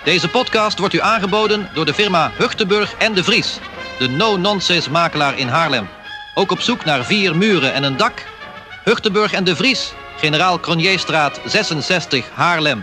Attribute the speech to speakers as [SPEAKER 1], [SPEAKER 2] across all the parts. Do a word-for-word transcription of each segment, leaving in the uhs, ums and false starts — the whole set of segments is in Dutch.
[SPEAKER 1] Deze podcast wordt u aangeboden door de firma Hugtenburg en de Vries. De no-nonsense makelaar in Haarlem. Ook op zoek naar vier muren en een dak? Hugtenburg en de Vries, Generaal Cronjestraat zesenzestig, Haarlem.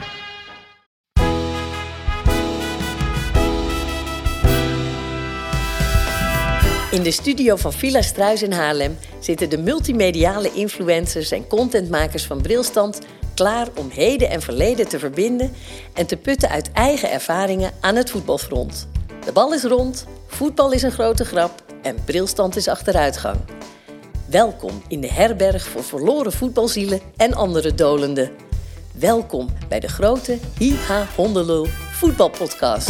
[SPEAKER 2] In de studio van Villa Struis in Haarlem zitten de multimediale influencers en contentmakers van Brilstand klaar om heden en verleden te verbinden en te putten uit eigen ervaringen aan het voetbalfront. De bal is rond, voetbal is een grote grap en Brilstand is achteruitgang. Welkom in de herberg voor verloren voetbalzielen en andere dolenden. Welkom bij de grote Hi-Ha Hondenlul voetbalpodcast.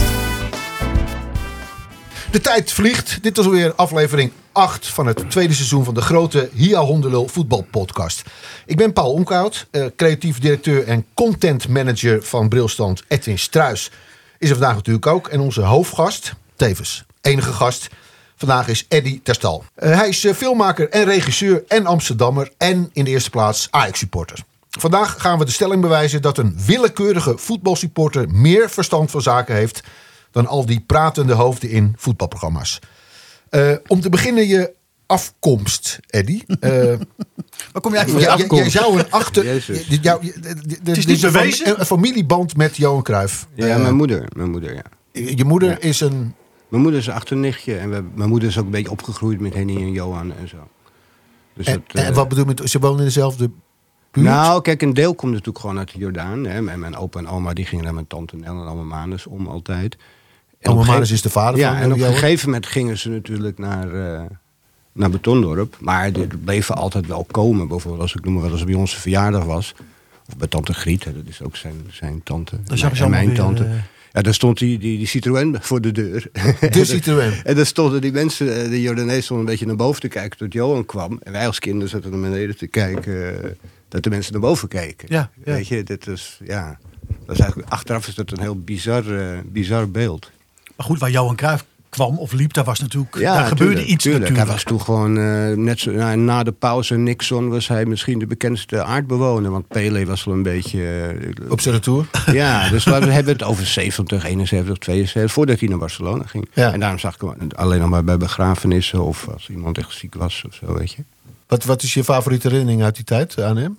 [SPEAKER 3] De tijd vliegt. Dit was alweer aflevering acht van het tweede seizoen van de grote Hi-Ha Hondenlul voetbalpodcast. Ik ben Paul Onkhout, uh, creatief directeur en content manager van Brilstand. Edwin Struis is er vandaag natuurlijk ook. En onze hoofdgast, tevens enige gast, vandaag is Eddy Terstal. Uh, hij is uh, filmmaker en regisseur en Amsterdammer en in de eerste plaats Ajax-supporter. Vandaag gaan we de stelling bewijzen dat een willekeurige voetbalsupporter meer verstand van zaken heeft dan al die pratende hoofden in voetbalprogramma's. Uh, om te beginnen je afkomst, Eddy. Uh,
[SPEAKER 4] Waar kom jij van je afkomst?
[SPEAKER 3] Jij zou een achter... Jou,
[SPEAKER 4] Het is niet bewezen?
[SPEAKER 3] Een, een familieband met Johan Cruijff.
[SPEAKER 5] Ja, uh, mijn moeder. Mijn moeder, ja.
[SPEAKER 3] Je moeder ja. is een...
[SPEAKER 5] Mijn moeder is een achternichtje. En we, mijn moeder is ook een beetje opgegroeid met Henny en Johan en zo. Dus
[SPEAKER 3] en,
[SPEAKER 5] dat,
[SPEAKER 3] en
[SPEAKER 5] uh,
[SPEAKER 3] wat bedoel je met... Ze wonen in dezelfde buurt?
[SPEAKER 5] Nou, kijk, een deel komt natuurlijk gewoon uit de Jordaan. Hè. En mijn opa en oma die gingen naar mijn tante Nel en oma Manus om altijd.
[SPEAKER 3] Oma Manus is de vader
[SPEAKER 5] ja,
[SPEAKER 3] van
[SPEAKER 5] en op
[SPEAKER 3] Johan?
[SPEAKER 5] een gegeven moment gingen ze natuurlijk naar, uh, naar Betondorp. Maar die bleven altijd wel komen. Bijvoorbeeld als ik noem maar wat, als het bij onze verjaardag was. Of bij tante Griet, hè, dat is ook zijn, zijn tante.
[SPEAKER 4] Dat zag je
[SPEAKER 5] en mijn
[SPEAKER 4] weer,
[SPEAKER 5] tante.
[SPEAKER 4] Uh...
[SPEAKER 5] Ja, daar stond die, die, die Citroën voor de deur.
[SPEAKER 3] De Citroën.
[SPEAKER 5] En daar stonden die mensen, de Jordanezen stonden een beetje naar boven te kijken tot Johan kwam. En wij als kinderen zaten naar beneden te kijken, uh, dat de mensen naar boven keken.
[SPEAKER 4] Ja, ja.
[SPEAKER 5] Weet je, dat is, ja, dat is eigenlijk, achteraf is dat een heel bizar, uh, bizar beeld.
[SPEAKER 4] Maar goed, waar Johan Cruijff kwam of liep, daar was natuurlijk,
[SPEAKER 5] ja,
[SPEAKER 4] daar gebeurde
[SPEAKER 5] tuurlijk,
[SPEAKER 4] iets
[SPEAKER 5] tuurlijk.
[SPEAKER 4] natuurlijk.
[SPEAKER 5] Hij was toen gewoon, uh, net zo, nou, na de pauze Nixon was hij misschien de bekendste aardbewoner. Want Pelé was wel een beetje... Uh,
[SPEAKER 3] Op zijn retour?
[SPEAKER 5] Ja, dus we hebben het over zeventig, eenenzeventig, tweeënzeventig, voordat hij naar Barcelona ging.
[SPEAKER 3] Ja.
[SPEAKER 5] En daarom zag ik hem alleen nog maar bij begrafenissen of als iemand echt ziek was of zo, weet je.
[SPEAKER 3] Wat, wat is je favoriete herinnering uit die tijd aan hem?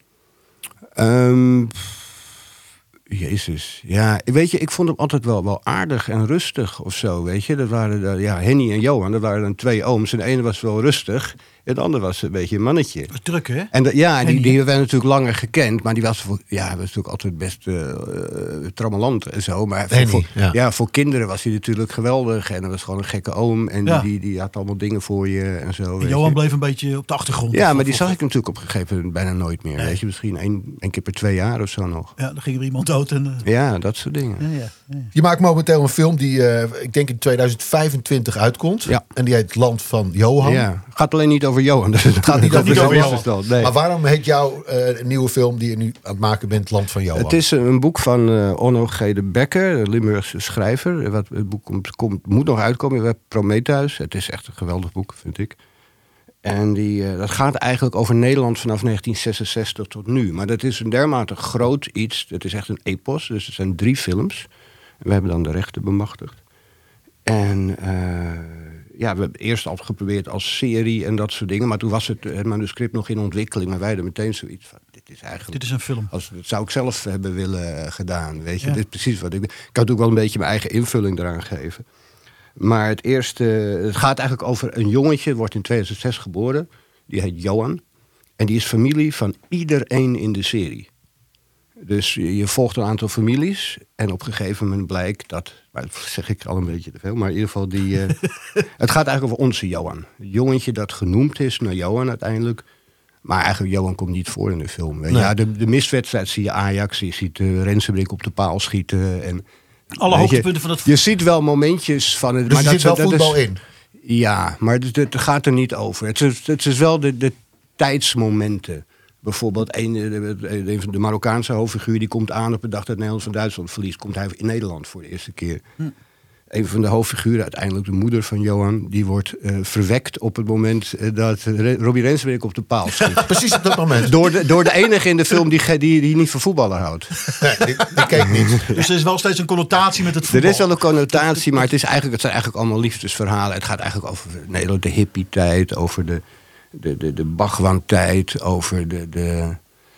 [SPEAKER 5] Um, Jezus, ja, weet je, ik vond hem altijd wel, wel aardig en rustig of zo, weet je. Dat waren, ja, Henny en Johan, dat waren dan twee ooms. En de ene was wel rustig, en de ander was een beetje een mannetje.
[SPEAKER 4] Dat was druk, hè?
[SPEAKER 5] En de, ja, die, die werden natuurlijk langer gekend, maar die was, voor, ja, was natuurlijk altijd best uh, uh, trammelant en zo. Maar voor,
[SPEAKER 3] Henny,
[SPEAKER 5] voor,
[SPEAKER 3] ja.
[SPEAKER 5] ja, voor kinderen was hij natuurlijk geweldig. En dat was gewoon een gekke oom. En
[SPEAKER 4] Ja.
[SPEAKER 5] die, die, die had allemaal dingen voor je en zo.
[SPEAKER 4] En
[SPEAKER 5] weet
[SPEAKER 4] Johan
[SPEAKER 5] je.
[SPEAKER 4] bleef een beetje op de achtergrond.
[SPEAKER 5] Ja,
[SPEAKER 4] of,
[SPEAKER 5] maar die
[SPEAKER 4] of,
[SPEAKER 5] zag
[SPEAKER 4] of,
[SPEAKER 5] ik natuurlijk op een gegeven moment bijna nooit meer.
[SPEAKER 4] Nee.
[SPEAKER 5] Weet je, misschien één, één keer per twee jaar of zo nog.
[SPEAKER 4] Ja, dan ging er iemand dood. En, uh,
[SPEAKER 5] Ja, dat soort dingen.
[SPEAKER 4] ja, ja, ja.
[SPEAKER 3] Je maakt momenteel een film die, uh, ik denk in tweeduizend vijfentwintig uitkomt.
[SPEAKER 5] Ja.
[SPEAKER 3] En die heet Land van Johan.
[SPEAKER 5] Ja, het gaat alleen niet over Johan. Dus
[SPEAKER 3] Het gaat niet over
[SPEAKER 4] over
[SPEAKER 3] Johan.
[SPEAKER 5] Johan. Nee.
[SPEAKER 3] Maar waarom heet jouw uh, nieuwe film die je nu aan het maken bent Land van Johan?
[SPEAKER 5] Het is een boek van uh, Onno G. de Bekker, een Limburgse schrijver. Wat, het boek komt, komt, moet nog uitkomen bij Prometheus. Het is echt een geweldig boek, vind ik. En die, uh, dat gaat eigenlijk over Nederland vanaf negentien zesenzestig tot nu. Maar dat is een dermate groot iets. Het is echt een epos. Dus het zijn drie films. En we hebben dan de rechten bemachtigd. En uh, ja, we hebben eerst al geprobeerd als serie en dat soort dingen. Maar toen was het, het manuscript nog in ontwikkeling. Maar wij hadden meteen zoiets van, dit is eigenlijk...
[SPEAKER 4] Dit is een film.
[SPEAKER 5] Als, dat zou ik zelf hebben willen gedaan, weet je.
[SPEAKER 4] Ja.
[SPEAKER 5] Dit is precies wat ik... Ik kan natuurlijk wel een beetje mijn eigen invulling eraan geven. Maar het eerste... Het gaat eigenlijk over een jongetje, wordt in tweeduizend zes geboren. Die heet Johan. En die is familie van iedereen in de serie. Dus je volgt een aantal families. En op een gegeven moment blijkt dat... Maar dat zeg ik al een beetje te veel. Maar in ieder geval die... Uh, het gaat eigenlijk over onze Johan. Een jongetje dat genoemd is naar Johan uiteindelijk. Maar eigenlijk Johan komt niet voor in de film. Weet je.
[SPEAKER 3] Nee.
[SPEAKER 5] Ja, de, de mistwedstrijd zie je Ajax. Je ziet uh, Rensenbrink op de paal schieten. En,
[SPEAKER 4] Alle hoogtepunten van het
[SPEAKER 5] Je ziet wel momentjes van het...
[SPEAKER 3] Dus er
[SPEAKER 5] maar
[SPEAKER 3] zit
[SPEAKER 5] dat,
[SPEAKER 3] wel
[SPEAKER 5] dat
[SPEAKER 3] voetbal
[SPEAKER 5] is,
[SPEAKER 3] in?
[SPEAKER 5] Ja, maar het, het gaat er niet over. Het is, het is wel de, de tijdsmomenten. Bijvoorbeeld een, de, de Marokkaanse hoofdfiguur die komt aan op de dag dat Nederland van Duitsland verliest. Komt hij in Nederland voor de eerste keer. Hm. een van de hoofdfiguren, uiteindelijk de moeder van Johan, die wordt uh, verwekt op het moment uh, dat Re- Robbie Renswijk op de paal schiet.
[SPEAKER 3] Precies op dat moment.
[SPEAKER 5] Door de, door de enige in de film die, die, die niet van voetballer houdt.
[SPEAKER 3] Nee, die, die keek niet.
[SPEAKER 4] Dus er is wel steeds een connotatie met het voetbal.
[SPEAKER 5] Er is wel een connotatie, maar het, is eigenlijk, het zijn eigenlijk allemaal liefdesverhalen. Het gaat eigenlijk over Nederland, de hippie-tijd, over de, de, de, de Bhagwan-tijd, over de... de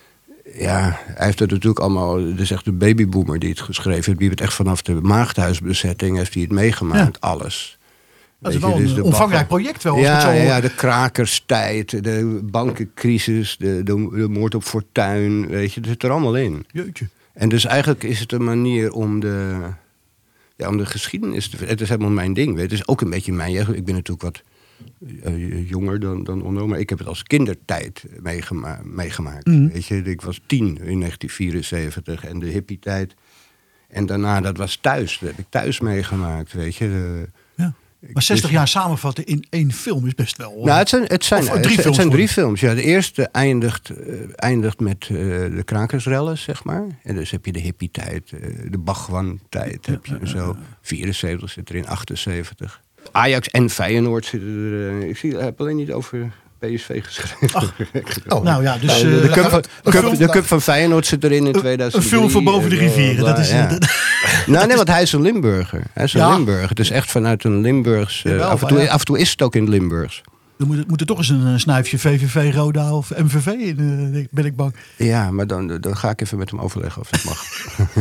[SPEAKER 5] ja, hij heeft het natuurlijk allemaal... Het is echt de babyboomer die het geschreven heeft. Die het echt vanaf de maagdhuisbezetting heeft hij het meegemaakt. Ja. Alles.
[SPEAKER 4] Dat is wel een dus omvangrijk project wel.
[SPEAKER 5] Ja,
[SPEAKER 4] zo...
[SPEAKER 5] ja, de krakerstijd, de bankencrisis, de, de, de moord op Fortuin. Weet je, dat zit er allemaal in.
[SPEAKER 4] Jeetje.
[SPEAKER 5] En dus eigenlijk is het een manier om de... Ja, om de geschiedenis te... Het is helemaal mijn ding. Weet. Het is ook een beetje mijn jeugd. Ik ben natuurlijk wat... Uh, jonger dan, dan Onno, maar ik heb het als kindertijd meegema- meegemaakt. Mm. Weet je, ik was tien in negentien vierenzeventig en de hippie-tijd. En daarna, dat was thuis. Dat heb ik thuis meegemaakt, weet je. De,
[SPEAKER 4] ja. Maar zestig jaar samenvatten in één film is best wel...
[SPEAKER 5] Nou, het zijn, het zijn,
[SPEAKER 4] of,
[SPEAKER 5] het,
[SPEAKER 4] drie,
[SPEAKER 5] het
[SPEAKER 4] films
[SPEAKER 5] zijn drie films. Ja, de eerste eindigt, uh, eindigt met uh, de krakersrellen, zeg maar. En dus heb je de hippie-tijd, uh, de Bhagwan-tijd. Heb je zo. vierenzeventig zit er in, achtenzeventig. Ajax en Feyenoord zitten er. Uh, ik zie, heb alleen niet over P S V geschreven. Ach,
[SPEAKER 4] oh, nou ja, dus... Uh,
[SPEAKER 5] de, cup van, cup, de Cup van Feyenoord zit erin in tweeduizend drie.
[SPEAKER 4] Een film voor boven de rivieren. Dat is,
[SPEAKER 5] ja. nou, nee, want hij is een Limburger. Hij is een ja. Limburger. Het is echt vanuit een Limburgs... Uh, Jawel, af, en toe, ja. af en toe is het ook in het Limburgs.
[SPEAKER 4] Dan moet, moet er toch eens een snuifje V V V, Roda of M V V in, uh, ben ik bang.
[SPEAKER 5] Ja, maar dan, dan ga ik even met hem overleggen of dat mag.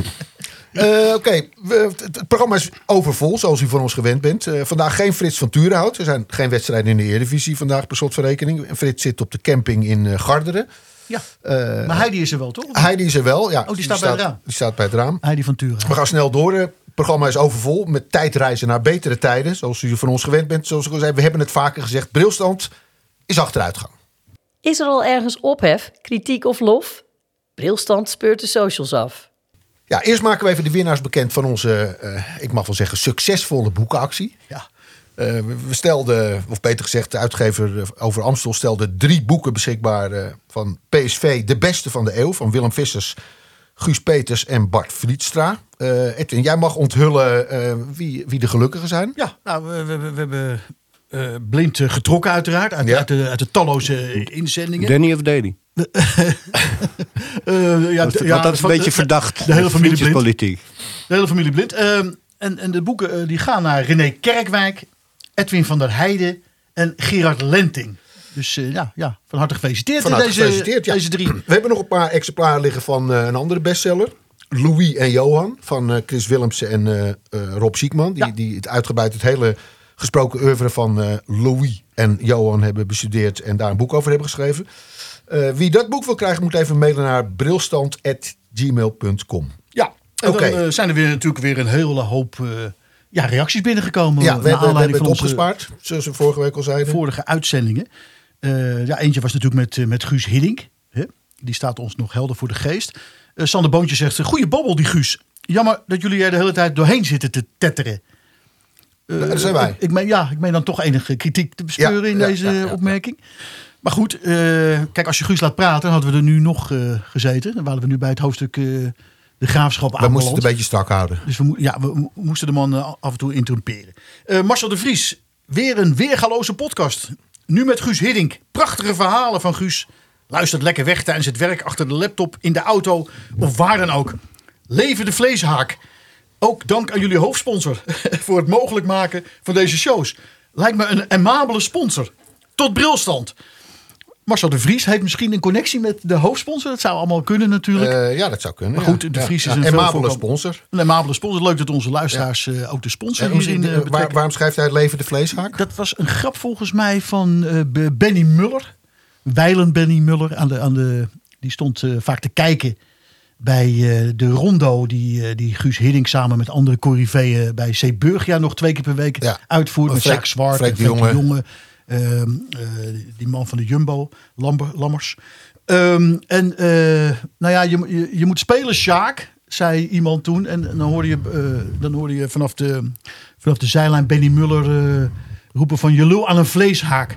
[SPEAKER 3] Uh, Oké, okay. het, het programma is overvol, zoals u van ons gewend bent. Uh, vandaag geen Frits van Turenhout. Er zijn geen wedstrijden in de Eredivisie vandaag per slot van rekening. Frits zit op de camping in uh, Garderen.
[SPEAKER 4] Ja, uh, maar Heidi is er wel, toch?
[SPEAKER 3] Heidi is er wel, ja.
[SPEAKER 4] Oh, die staat die bij het raam.
[SPEAKER 3] Die staat bij het raam.
[SPEAKER 4] Heidi van Turenhout.
[SPEAKER 3] We gaan snel door. Het programma is overvol met tijdreizen naar betere tijden. Zoals u van ons gewend bent. Zoals ik al zei, we hebben het vaker gezegd. Brilstand is achteruitgang.
[SPEAKER 2] Is er al ergens ophef, kritiek of lof? Brilstand speurt de socials af.
[SPEAKER 3] Ja, eerst maken we even de winnaars bekend van onze, uh, ik mag wel zeggen, succesvolle boekenactie. Ja. Uh, we stelden, of beter gezegd, de uitgever over Amstel stelde drie boeken beschikbaar uh, van P S V, de beste van de eeuw, van Willem Vissers, Guus Peters en Bart Vlietstra. Uh, Edwin, jij mag onthullen uh, wie, wie de gelukkigen zijn.
[SPEAKER 4] Ja, nou, we, we, we hebben uh, blind uh, getrokken uiteraard, uit, ja. uit, de, uit de talloze inzendingen.
[SPEAKER 5] Danny of Davy?
[SPEAKER 4] uh, ja,
[SPEAKER 5] want,
[SPEAKER 4] ja,
[SPEAKER 5] want dat is een
[SPEAKER 4] van,
[SPEAKER 5] beetje verdacht.
[SPEAKER 4] De hele familie blind.
[SPEAKER 5] Politiek.
[SPEAKER 4] De hele familie blind. Uh, en, en de boeken uh, die gaan naar René Kerkwijk, Edwin van der Heijden en Gerard Lenting. Dus uh, ja, ja, van harte gefeliciteerd.
[SPEAKER 3] Van harte
[SPEAKER 4] deze,
[SPEAKER 3] gefeliciteerd, ja.
[SPEAKER 4] deze drie.
[SPEAKER 3] We hebben nog een paar exemplaren liggen van uh, een andere bestseller. Louis en Johan van uh, Chris Willemsen en uh, uh, Rob Ziekman. Die, ja. die het uitgebreid het hele gesproken oeuvre van uh, Louis en Johan hebben bestudeerd en daar een boek over hebben geschreven. Uh, wie dat boek wil krijgen, moet even mailen naar brilstand at gmail punt com.
[SPEAKER 4] Ja, en okay. dan uh, zijn er weer natuurlijk weer een hele hoop uh, ja, reacties binnengekomen.
[SPEAKER 3] Ja, we hebben, we hebben het opgespaard, zoals we vorige week al zeiden.
[SPEAKER 4] Vorige uitzendingen. Uh, ja, eentje was natuurlijk met, uh, met Guus Hiddink. Hè? Die staat ons nog helder voor de geest. Uh, Sander Boontje zegt, goeie babbel die Guus. Jammer dat jullie er de hele tijd doorheen zitten te tetteren. Uh,
[SPEAKER 3] ja, dat zijn wij.
[SPEAKER 4] Ik meen, ja, ik meen dan toch enige kritiek te bespeuren ja, in ja, deze ja, ja, opmerking. Ja. Maar goed, uh, kijk, als je Guus laat praten, dan hadden we er nu nog uh, gezeten. Dan waren we nu bij het hoofdstuk uh, de graafschap aan.
[SPEAKER 3] We moesten het een beetje strak houden.
[SPEAKER 4] Dus we, mo- ja, we moesten de man uh, af en toe interrumperen. Uh, Marcel de Vries, weer een weergaloze podcast. Nu met Guus Hiddink. Prachtige verhalen van Guus. Luistert lekker weg tijdens het werk, achter de laptop, in de auto of waar dan ook. Leven de vleeshaak. Ook dank aan jullie hoofdsponsor voor het mogelijk maken van deze shows. Lijkt me een amabele sponsor. Tot brilstand. Marcel de Vries heeft misschien een connectie met de hoofdsponsor. Dat zou allemaal kunnen natuurlijk.
[SPEAKER 3] Uh, ja, dat zou kunnen.
[SPEAKER 4] Maar goed, de
[SPEAKER 3] ja.
[SPEAKER 4] Vries
[SPEAKER 3] ja,
[SPEAKER 4] is een
[SPEAKER 3] ja, amabele sponsor.
[SPEAKER 4] Een amabele sponsor. Leuk dat onze luisteraars ja. uh, ook de sponsor
[SPEAKER 3] ja,
[SPEAKER 4] hierin uh,
[SPEAKER 3] waar, Waarom schrijft hij het leven de vleeshaak?
[SPEAKER 4] Dat was een grap volgens mij van uh, Benny Muller. Wijlen Benny Muller. Aan de, aan de, die stond uh, vaak te kijken bij uh, de rondo die, uh, die Guus Hiddink samen met andere coryfeeën bij Zeeburgia nog twee keer per week ja. uitvoert. Met Jacques Zwart en Freek de Jonge. Jonge. Uh, uh, die man van de Jumbo, Lamber, Lammers. Um, en uh, nou ja, je, je, je moet spelen, Sjaak, zei iemand toen. En, en dan hoorde je, uh, dan hoorde je vanaf, de, vanaf de zijlijn Benny Muller uh, roepen van je lul aan een vleeshaak.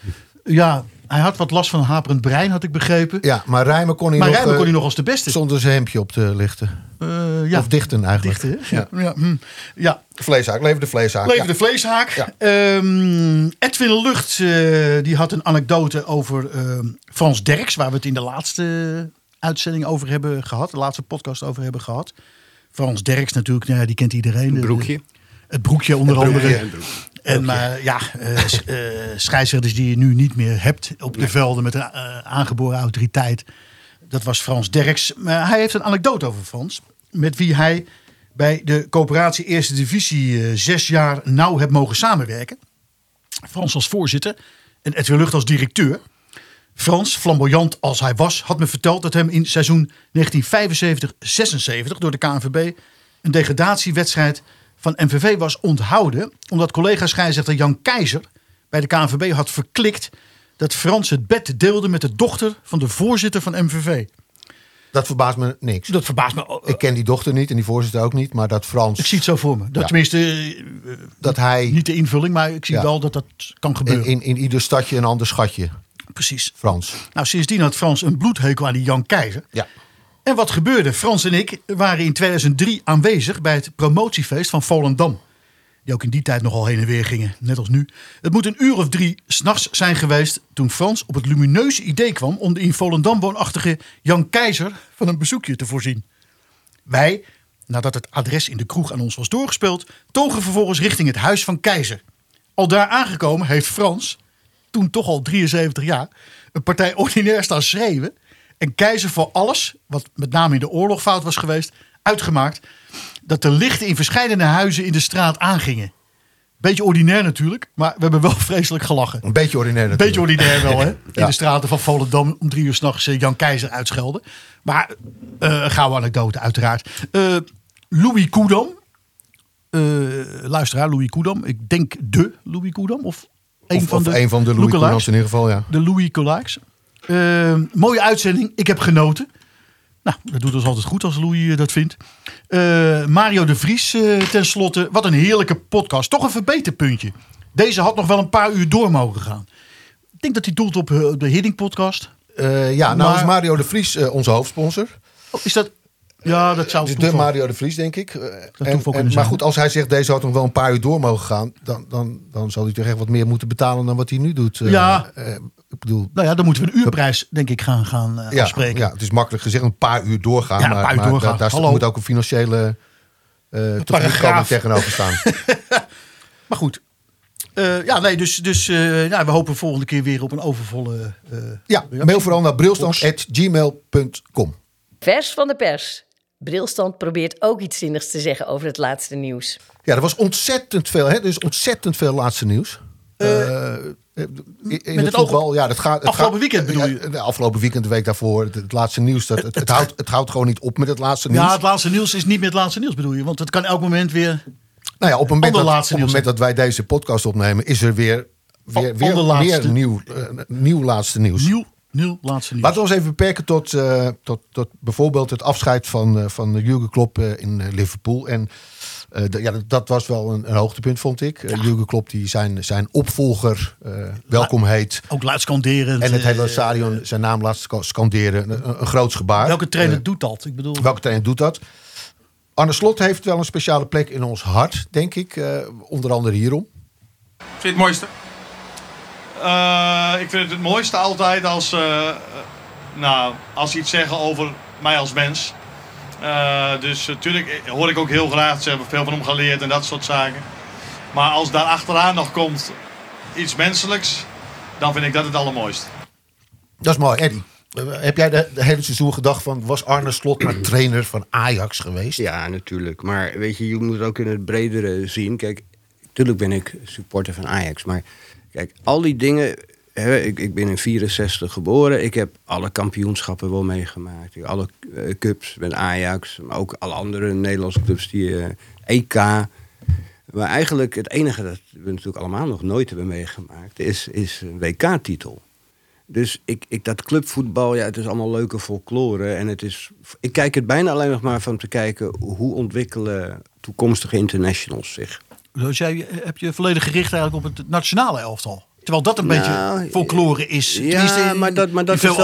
[SPEAKER 4] Ja, hij had wat last van een haperend brein, had ik begrepen.
[SPEAKER 3] Ja, maar rijmen kon hij,
[SPEAKER 4] maar
[SPEAKER 3] nog,
[SPEAKER 4] rijmen kon
[SPEAKER 3] uh,
[SPEAKER 4] hij nog als de beste.
[SPEAKER 3] Zonder zijn hemdje op te lichten.
[SPEAKER 4] Uh, ja.
[SPEAKER 3] Of dichten eigenlijk.
[SPEAKER 4] Dichten, ja. Ja. Ja. Hm. ja.
[SPEAKER 3] Vleeshaak, leven de vleeshaak.
[SPEAKER 4] Leven
[SPEAKER 3] ja.
[SPEAKER 4] de vleeshaak.
[SPEAKER 3] Ja.
[SPEAKER 4] Um, Edwin Lucht uh, die had een anekdote over uh, Frans Derks, waar we het in de laatste uitzending over hebben gehad. De laatste podcast over hebben gehad. Frans Derks natuurlijk, nou ja, die kent iedereen.
[SPEAKER 5] Een broekje.
[SPEAKER 4] De, het broekje onder
[SPEAKER 3] het broekje,
[SPEAKER 4] andere.
[SPEAKER 3] en broekje.
[SPEAKER 4] En maar ja, uh, uh, scheidsrechters die je nu niet meer hebt op de nee. velden met een uh, aangeboren autoriteit. Dat was Frans Derks. Maar hij heeft een anekdote over Frans. Met wie hij bij de coöperatie Eerste Divisie uh, zes jaar nauw heeft mogen samenwerken. Frans als voorzitter en Edwin Lucht als directeur. Frans, flamboyant als hij was, had me verteld dat hem in seizoen negentien vijfenzeventig zesenzeventig door de K N V B een degradatiewedstrijd van M V V was onthouden. Omdat collega-scheidsrechter Jan Keizer bij de K N V B had verklikt dat Frans het bed deelde met de dochter van de voorzitter van M V V.
[SPEAKER 3] Dat verbaast me niks.
[SPEAKER 4] Dat verbaast me. Uh,
[SPEAKER 3] ik ken die dochter niet en die voorzitter ook niet, maar dat Frans...
[SPEAKER 4] Ik zie het zo voor me. Dat
[SPEAKER 3] ja.
[SPEAKER 4] Tenminste, uh,
[SPEAKER 3] dat hij,
[SPEAKER 4] niet de invulling, maar ik zie ja. wel dat dat kan gebeuren.
[SPEAKER 3] In, in, in ieder stadje een ander schatje.
[SPEAKER 4] Precies.
[SPEAKER 3] Frans.
[SPEAKER 4] Nou, sindsdien had Frans een bloedhekel aan die Jan Keizer.
[SPEAKER 3] Ja.
[SPEAKER 4] En wat gebeurde? Frans en ik waren in tweeduizend drie aanwezig bij het promotiefeest van Volendam. Die ook in die tijd nogal heen en weer gingen, net als nu. Het moet een uur of drie 's nachts zijn geweest toen Frans op het lumineuze idee kwam om de in Volendam woonachtige Jan Keizer van een bezoekje te voorzien. Wij, nadat het adres in de kroeg aan ons was doorgespeeld, togen vervolgens richting het huis van Keizer. Al daar aangekomen heeft Frans, toen toch al drieënzeventig jaar, een partij ordinair staan schreeuwen en Keizer voor alles, wat met name in de oorlog fout was geweest, uitgemaakt dat de lichten in verschillende huizen in de straat aangingen. Beetje ordinair natuurlijk, maar we hebben wel vreselijk gelachen.
[SPEAKER 3] Een beetje ordinair natuurlijk.
[SPEAKER 4] Beetje ordinair wel, hè? In
[SPEAKER 3] ja.
[SPEAKER 4] de straten van Volendam om drie uur 's nachts Jan Keizer uitschelden. Maar uh, een gouden anekdote uiteraard. Uh, Louis Koedam. Uh, luisteraar, Louis Koedam. Ik denk de Louis Koedam. Of een
[SPEAKER 3] of,
[SPEAKER 4] van
[SPEAKER 3] of
[SPEAKER 4] de
[SPEAKER 3] een van de Louis Koedams in ieder geval, ja.
[SPEAKER 4] De Louis Koedams. Uh, mooie uitzending. Ik heb genoten. Nou, dat doet ons altijd goed als Louis dat vindt. Uh, Mario de Vries uh, tenslotte. Wat een heerlijke podcast. Toch een verbeterpuntje. Deze had nog wel een paar uur door mogen gaan. Ik denk dat hij doelt op uh, de Hiddink podcast.
[SPEAKER 3] Uh, ja, nou
[SPEAKER 4] maar,
[SPEAKER 3] is Mario de Vries uh, onze hoofdsponsor.
[SPEAKER 4] Oh, is dat... Ja, dat zou
[SPEAKER 3] dus
[SPEAKER 4] toeval.
[SPEAKER 3] de Mario de Vries, denk ik. Uh, en, en, maar
[SPEAKER 4] zijn.
[SPEAKER 3] goed, als hij zegt deze had nog wel een paar uur door mogen gaan, dan, dan, dan zal hij toch echt wat meer moeten betalen dan wat hij nu doet. Uh,
[SPEAKER 4] ja.
[SPEAKER 3] Uh, ik bedoel,
[SPEAKER 4] nou ja, dan moeten we een uurprijs, denk ik, gaan, gaan uh,
[SPEAKER 3] ja,
[SPEAKER 4] afspreken.
[SPEAKER 3] Ja, het is makkelijk gezegd een paar uur doorgaan.
[SPEAKER 4] Ja, een
[SPEAKER 3] maar,
[SPEAKER 4] paar uur
[SPEAKER 3] maar
[SPEAKER 4] doorgaan.
[SPEAKER 3] daar, daar moet ook een financiële uh, tegemoetkoming tegenover staan.
[SPEAKER 4] Maar goed. Uh, ja, nee, dus, dus uh, ja, we hopen volgende keer weer op een overvolle... Uh,
[SPEAKER 3] ja, mail vooral naar brilstand at gmail punt com.
[SPEAKER 2] Vers van de pers. Brilstand probeert ook iets zinnigs te zeggen over het laatste nieuws.
[SPEAKER 3] Ja, er was ontzettend veel. Hè? Er is ontzettend veel laatste nieuws. Uh, uh, in
[SPEAKER 4] met
[SPEAKER 3] het,
[SPEAKER 4] het
[SPEAKER 3] voetbal, ja, dat gaat. Het
[SPEAKER 4] afgelopen
[SPEAKER 3] gaat,
[SPEAKER 4] weekend bedoel je?
[SPEAKER 3] De afgelopen weekend, de week daarvoor, het, het laatste nieuws. Dat, het, het, houdt, het houdt gewoon niet op met het laatste nieuws.
[SPEAKER 4] Ja, het laatste nieuws is niet meer het laatste nieuws bedoel je. Want het kan elk moment weer...
[SPEAKER 3] Nou ja, op het moment, dat, op het
[SPEAKER 4] nieuws
[SPEAKER 3] moment dat wij deze podcast opnemen, is er weer, weer, weer meer nieuw, uh, nieuw laatste nieuws.
[SPEAKER 4] Nieuw, nieuw laatste nieuws.
[SPEAKER 3] Laten we ons even beperken tot, uh, tot, tot bijvoorbeeld het afscheid van, uh, van Jurgen Klopp uh, in uh, Liverpool. En uh, d- ja, dat was wel een, een hoogtepunt, vond ik. Uh, Jurgen Klopp die zijn, zijn opvolger uh, welkom heet.
[SPEAKER 4] Ook luid scanderend.
[SPEAKER 3] En het hele stadion uh, zijn naam laat scanderen. Een, een groot gebaar.
[SPEAKER 4] Welke trainer
[SPEAKER 3] uh,
[SPEAKER 4] doet dat? Ik bedoel...
[SPEAKER 3] Welke trainer doet dat? Arne Slot heeft wel een speciale plek in ons hart, denk ik. Uh, onder andere hierom.
[SPEAKER 6] Vind je het mooiste? Uh, ik vind het het mooiste altijd als, uh, nou, als ze iets zeggen over mij als mens. Uh, dus natuurlijk uh, hoor ik ook heel graag, ze hebben veel van hem geleerd en dat soort zaken. Maar als daar achteraan nog komt iets menselijks, dan vind ik dat het allermooiste.
[SPEAKER 3] Dat is mooi, Eddie. Uh, heb jij de, de hele seizoen gedacht van, was Arne Slot maar trainer van Ajax geweest?
[SPEAKER 5] Ja, natuurlijk. Maar weet je, je moet het ook in het bredere zien. Kijk, natuurlijk ben ik supporter van Ajax, maar kijk, al die dingen. Hè, ik, ik ben in vierenzestig geboren. Ik heb alle kampioenschappen wel meegemaakt. Ik, alle uh, cups met Ajax, maar ook alle andere Nederlandse clubs die uh, E K. Maar eigenlijk het enige dat we natuurlijk allemaal nog nooit hebben meegemaakt is, is een W K-titel. Dus ik, ik, dat clubvoetbal, ja, het is allemaal leuke folklore. En het is, ik kijk het bijna alleen nog maar van te kijken hoe ontwikkelen toekomstige internationals zich.
[SPEAKER 4] Dus jij heb je volledig gericht eigenlijk op het nationale elftal. Terwijl dat een
[SPEAKER 5] nou,
[SPEAKER 4] beetje folklore is.
[SPEAKER 5] Ja, maar dat, maar dat
[SPEAKER 4] veel
[SPEAKER 5] is wel,
[SPEAKER 4] ogen.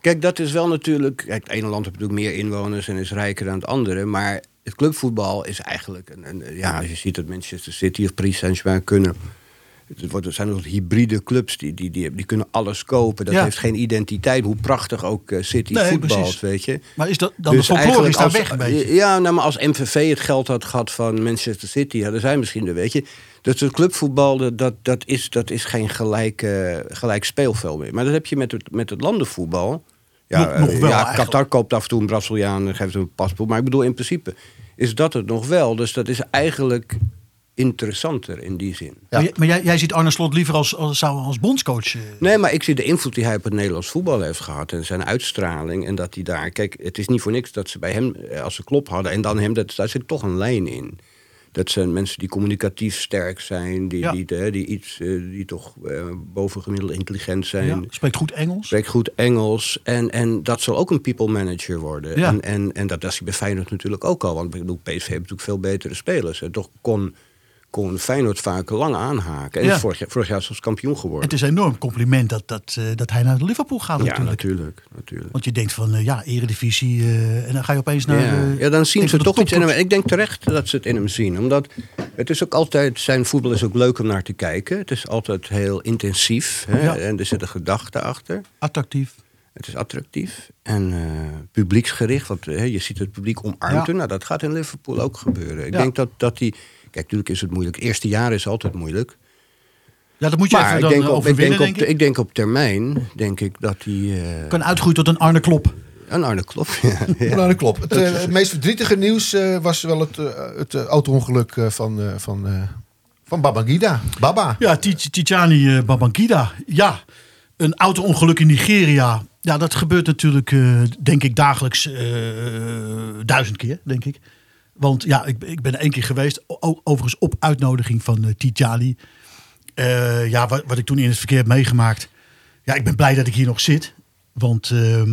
[SPEAKER 5] Kijk, dat is wel natuurlijk... Kijk, het ene land heeft natuurlijk meer inwoners en is rijker dan het andere. Maar het clubvoetbal is eigenlijk... Een, een, ja, als je ziet dat Manchester City of Paris Saint-Germain kunnen... Het wordt, er zijn nog hybride clubs, die, die, die, die kunnen alles kopen. Dat
[SPEAKER 4] ja.
[SPEAKER 5] heeft geen identiteit, hoe prachtig ook uh, City nee, voetbalt, precies. weet je.
[SPEAKER 4] Maar is dat dan
[SPEAKER 5] dus
[SPEAKER 4] de folklore is daar
[SPEAKER 5] als,
[SPEAKER 4] weg een beetje?
[SPEAKER 5] Ja, nou, maar als M V V het geld had gehad van Manchester City... Ja, dan zijn misschien er, weet je. Dus het clubvoetbal, dat, dat, is, dat is geen gelijk, uh, gelijk speelveld meer. Maar dat heb je met het, met het landenvoetbal. Ja,
[SPEAKER 4] nog, nog wel,
[SPEAKER 5] ja
[SPEAKER 4] eigenlijk.
[SPEAKER 5] Qatar koopt af en toe een Braziliaan en geeft hem een paspoort. Maar ik bedoel, in principe is dat het nog wel. Dus dat is eigenlijk... interessanter in die zin.
[SPEAKER 3] Ja.
[SPEAKER 4] Maar, jij, maar jij, jij ziet Arne Slot liever als, als, als bondscoach? Uh...
[SPEAKER 5] Nee, maar ik zie de invloed die hij op het Nederlands voetbal heeft gehad... en zijn uitstraling en dat hij daar... Kijk, het is niet voor niks dat ze bij hem, als ze Klop hadden... en dan hem, dat, daar zit toch een lijn in. Dat zijn mensen die communicatief sterk zijn... die,
[SPEAKER 4] ja.
[SPEAKER 5] die, die, die, iets, uh, die toch uh, bovengemiddeld intelligent zijn.
[SPEAKER 4] Ja, spreekt goed Engels.
[SPEAKER 5] Spreekt goed Engels. En, en dat zal ook een people manager worden.
[SPEAKER 4] Ja.
[SPEAKER 5] En, en, en dat is hij bij Feyenoord natuurlijk ook al. Want ik bedoel, P S V heeft natuurlijk veel betere spelers. En toch kon... kon Feyenoord vaak lang aanhaken. En
[SPEAKER 4] ja.
[SPEAKER 5] is vorig, vorig jaar zelfs kampioen geworden.
[SPEAKER 4] Het is een enorm compliment dat, dat, uh, dat hij naar Liverpool gaat
[SPEAKER 5] ja,
[SPEAKER 4] natuurlijk.
[SPEAKER 5] natuurlijk, natuurlijk.
[SPEAKER 4] Want je denkt van, uh, ja, eredivisie... Uh, en dan ga je opeens naar...
[SPEAKER 5] Ja,
[SPEAKER 4] uh,
[SPEAKER 5] ja dan zien ze toch iets in hem.
[SPEAKER 4] En
[SPEAKER 5] Ik denk terecht dat ze het in hem zien. Omdat het is ook altijd... Zijn voetbal is ook leuk om naar te kijken. Het is altijd heel intensief. Hè?
[SPEAKER 4] Ja.
[SPEAKER 5] En er zit een gedachte achter.
[SPEAKER 4] Attractief.
[SPEAKER 5] Het is attractief. En uh, publieksgericht. Want uh, je ziet het publiek omarmt.
[SPEAKER 4] Ja.
[SPEAKER 5] Nou, dat gaat in Liverpool ook gebeuren. Ik
[SPEAKER 4] Ja.
[SPEAKER 5] denk dat, dat die... Kijk, natuurlijk is het moeilijk. Het eerste jaar is altijd moeilijk.
[SPEAKER 4] Ja, dat moet je
[SPEAKER 5] Maar
[SPEAKER 4] even
[SPEAKER 5] ik
[SPEAKER 4] dan
[SPEAKER 5] denk, op, ik,
[SPEAKER 4] overwinnen,
[SPEAKER 5] denk op,
[SPEAKER 4] denk ik.
[SPEAKER 5] ik denk op termijn, denk ik dat hij... Uh,
[SPEAKER 4] Kan uitgroeien tot een Arne Klop.
[SPEAKER 5] een Arne Klop, ja. ja.
[SPEAKER 3] Nou, dat klopt. Het, uh, het meest verdrietige nieuws uh, was wel het, uh, het uh, auto-ongeluk uh, van, uh, van, uh, van Babangida. Baba.
[SPEAKER 4] Ja, Tijani uh, Babangida. Ja, een auto-ongeluk in Nigeria. Ja, dat gebeurt natuurlijk, uh, denk ik, dagelijks uh, duizend keer, denk ik. Want ja, ik, ik ben één keer geweest, o- overigens op uitnodiging van uh, Tijani. Uh, ja, wat, wat ik toen in het verkeer heb meegemaakt. Ja, ik ben blij dat ik hier nog zit. Want uh,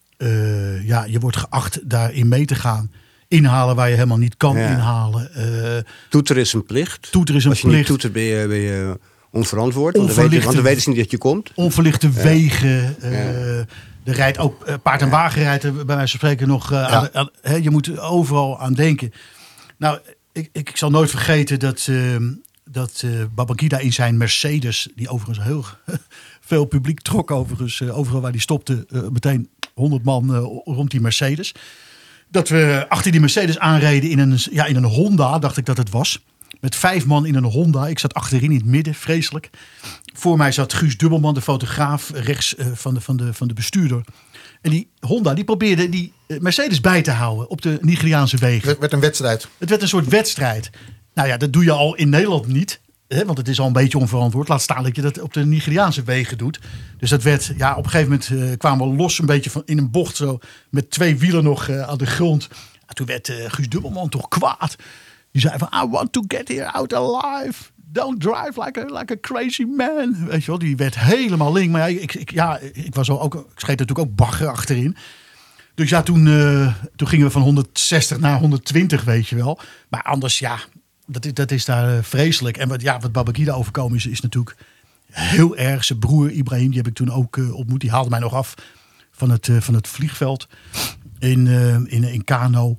[SPEAKER 4] uh, ja, je wordt geacht daarin mee te gaan. Inhalen waar je helemaal niet kan
[SPEAKER 5] Ja.
[SPEAKER 4] inhalen. Uh,
[SPEAKER 5] Toeter is een plicht.
[SPEAKER 4] Toeter is een
[SPEAKER 5] Als je
[SPEAKER 4] plicht.
[SPEAKER 5] niet toetert ben je, ben je onverantwoord. Want dan,
[SPEAKER 4] Onverlichte-
[SPEAKER 5] weet je, want dan weten ze niet dat je komt.
[SPEAKER 4] onverlichte wegen. Uh,
[SPEAKER 5] Ja.
[SPEAKER 4] Er rijdt ook uh, paard- en wagen rijdt er bij wijze van spreken nog. Uh,
[SPEAKER 3] Ja.
[SPEAKER 4] aan, aan, hè, je moet overal aan denken. Nou, ik, ik, ik zal nooit vergeten dat, uh, dat uh, Babangida in zijn Mercedes, die overigens heel veel publiek trok, overigens uh, overal waar die stopte, uh, meteen honderd man uh, rond die Mercedes. Dat we achter die Mercedes aanreden in een, ja, in een Honda, dacht ik dat het was. Met vijf man in een Honda. Ik zat achterin in het midden, vreselijk. Voor mij zat Guus Dubbelman, de fotograaf, rechts uh, van, de, van, de, van de bestuurder. En die Honda die probeerde die Mercedes bij te houden op de Nigeriaanse wegen.
[SPEAKER 3] Het werd een wedstrijd.
[SPEAKER 4] Het werd een soort wedstrijd. Nou ja, dat doe je al in Nederland niet. Hè, want het is al een beetje onverantwoord. Laat staan dat je dat op de Nigeriaanse wegen doet. Dus dat werd, ja, op een gegeven moment uh, kwamen we los een beetje van in een bocht zo. Met twee wielen nog uh, aan de grond. En toen werd uh, Guus Dubbelman toch kwaad. Die zei van, I want to get here out alive. Don't drive like a, like a crazy man. Weet je wel, die werd helemaal link. Maar ja, ik, ik, ja, ik, was ook, ik scheet natuurlijk ook bagger achterin. Dus ja, toen, uh, toen gingen we van honderdzestig naar honderdtwintig, weet je wel. Maar anders, ja, dat, is- dat is daar uh, vreselijk. En wat, ja, wat Babangida overkomen is, is natuurlijk heel erg. Zijn broer Ibrahim, die heb ik toen ook uh, ontmoet. Die haalde mij nog af van het, uh, van het vliegveld in, uh, in, in Kano.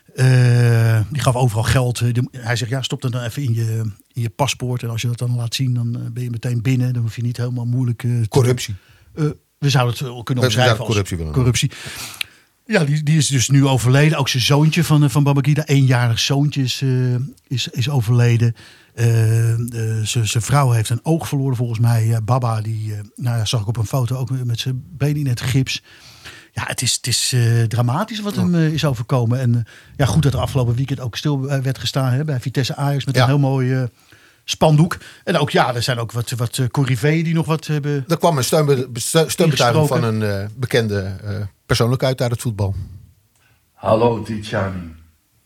[SPEAKER 4] Uh, die gaf overal geld. Uh, die- hij zegt, ja, stop dat dan even in je, in je paspoort. En als je dat dan laat zien, dan uh, ben je meteen binnen. Dan hoef je niet helemaal moeilijk... Uh, te-
[SPEAKER 3] Corruptie.
[SPEAKER 4] Uh, we zouden het wel kunnen
[SPEAKER 3] We
[SPEAKER 4] omschrijven
[SPEAKER 3] zouden
[SPEAKER 4] als
[SPEAKER 3] corruptie willen
[SPEAKER 4] corruptie. Ja, die, die is dus nu overleden. Ook zijn zoontje van, uh, van Babangida, eenjarig zoontje, is, uh, is, is overleden. Uh, uh, zijn zijn vrouw heeft een oog verloren volgens mij. Uh, Baba, die uh, nou ja, zag ik op een foto ook met zijn been in het gips. Ja, het is, het is uh, dramatisch wat hem uh, is overkomen. En uh, ja, goed dat er afgelopen weekend ook stil uh, werd gestaan hè, bij Vitesse Ajax met
[SPEAKER 3] Ja.
[SPEAKER 4] een heel mooi uh, spandoek. En ook ja, er zijn ook wat, wat uh, corriveeën die nog wat hebben.
[SPEAKER 3] Er kwam een steunbe- steun- steunbetuiging van
[SPEAKER 4] Ingesproken.
[SPEAKER 3] een uh, bekende uh, persoonlijkheid uit het voetbal.
[SPEAKER 7] Hallo Tijani.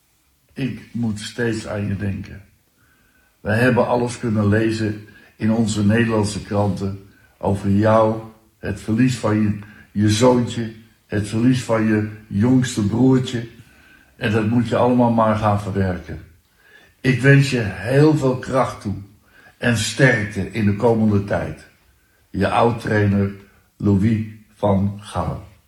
[SPEAKER 7] Ik moet steeds aan je denken. Wij hebben alles kunnen lezen in onze Nederlandse kranten over jou, het verlies van je, je zoontje, het verlies van je jongste broertje. En dat moet je allemaal maar gaan verwerken. Ik wens je heel veel kracht toe en sterkte in de komende tijd. Je oud-trainer Louis van Gaal.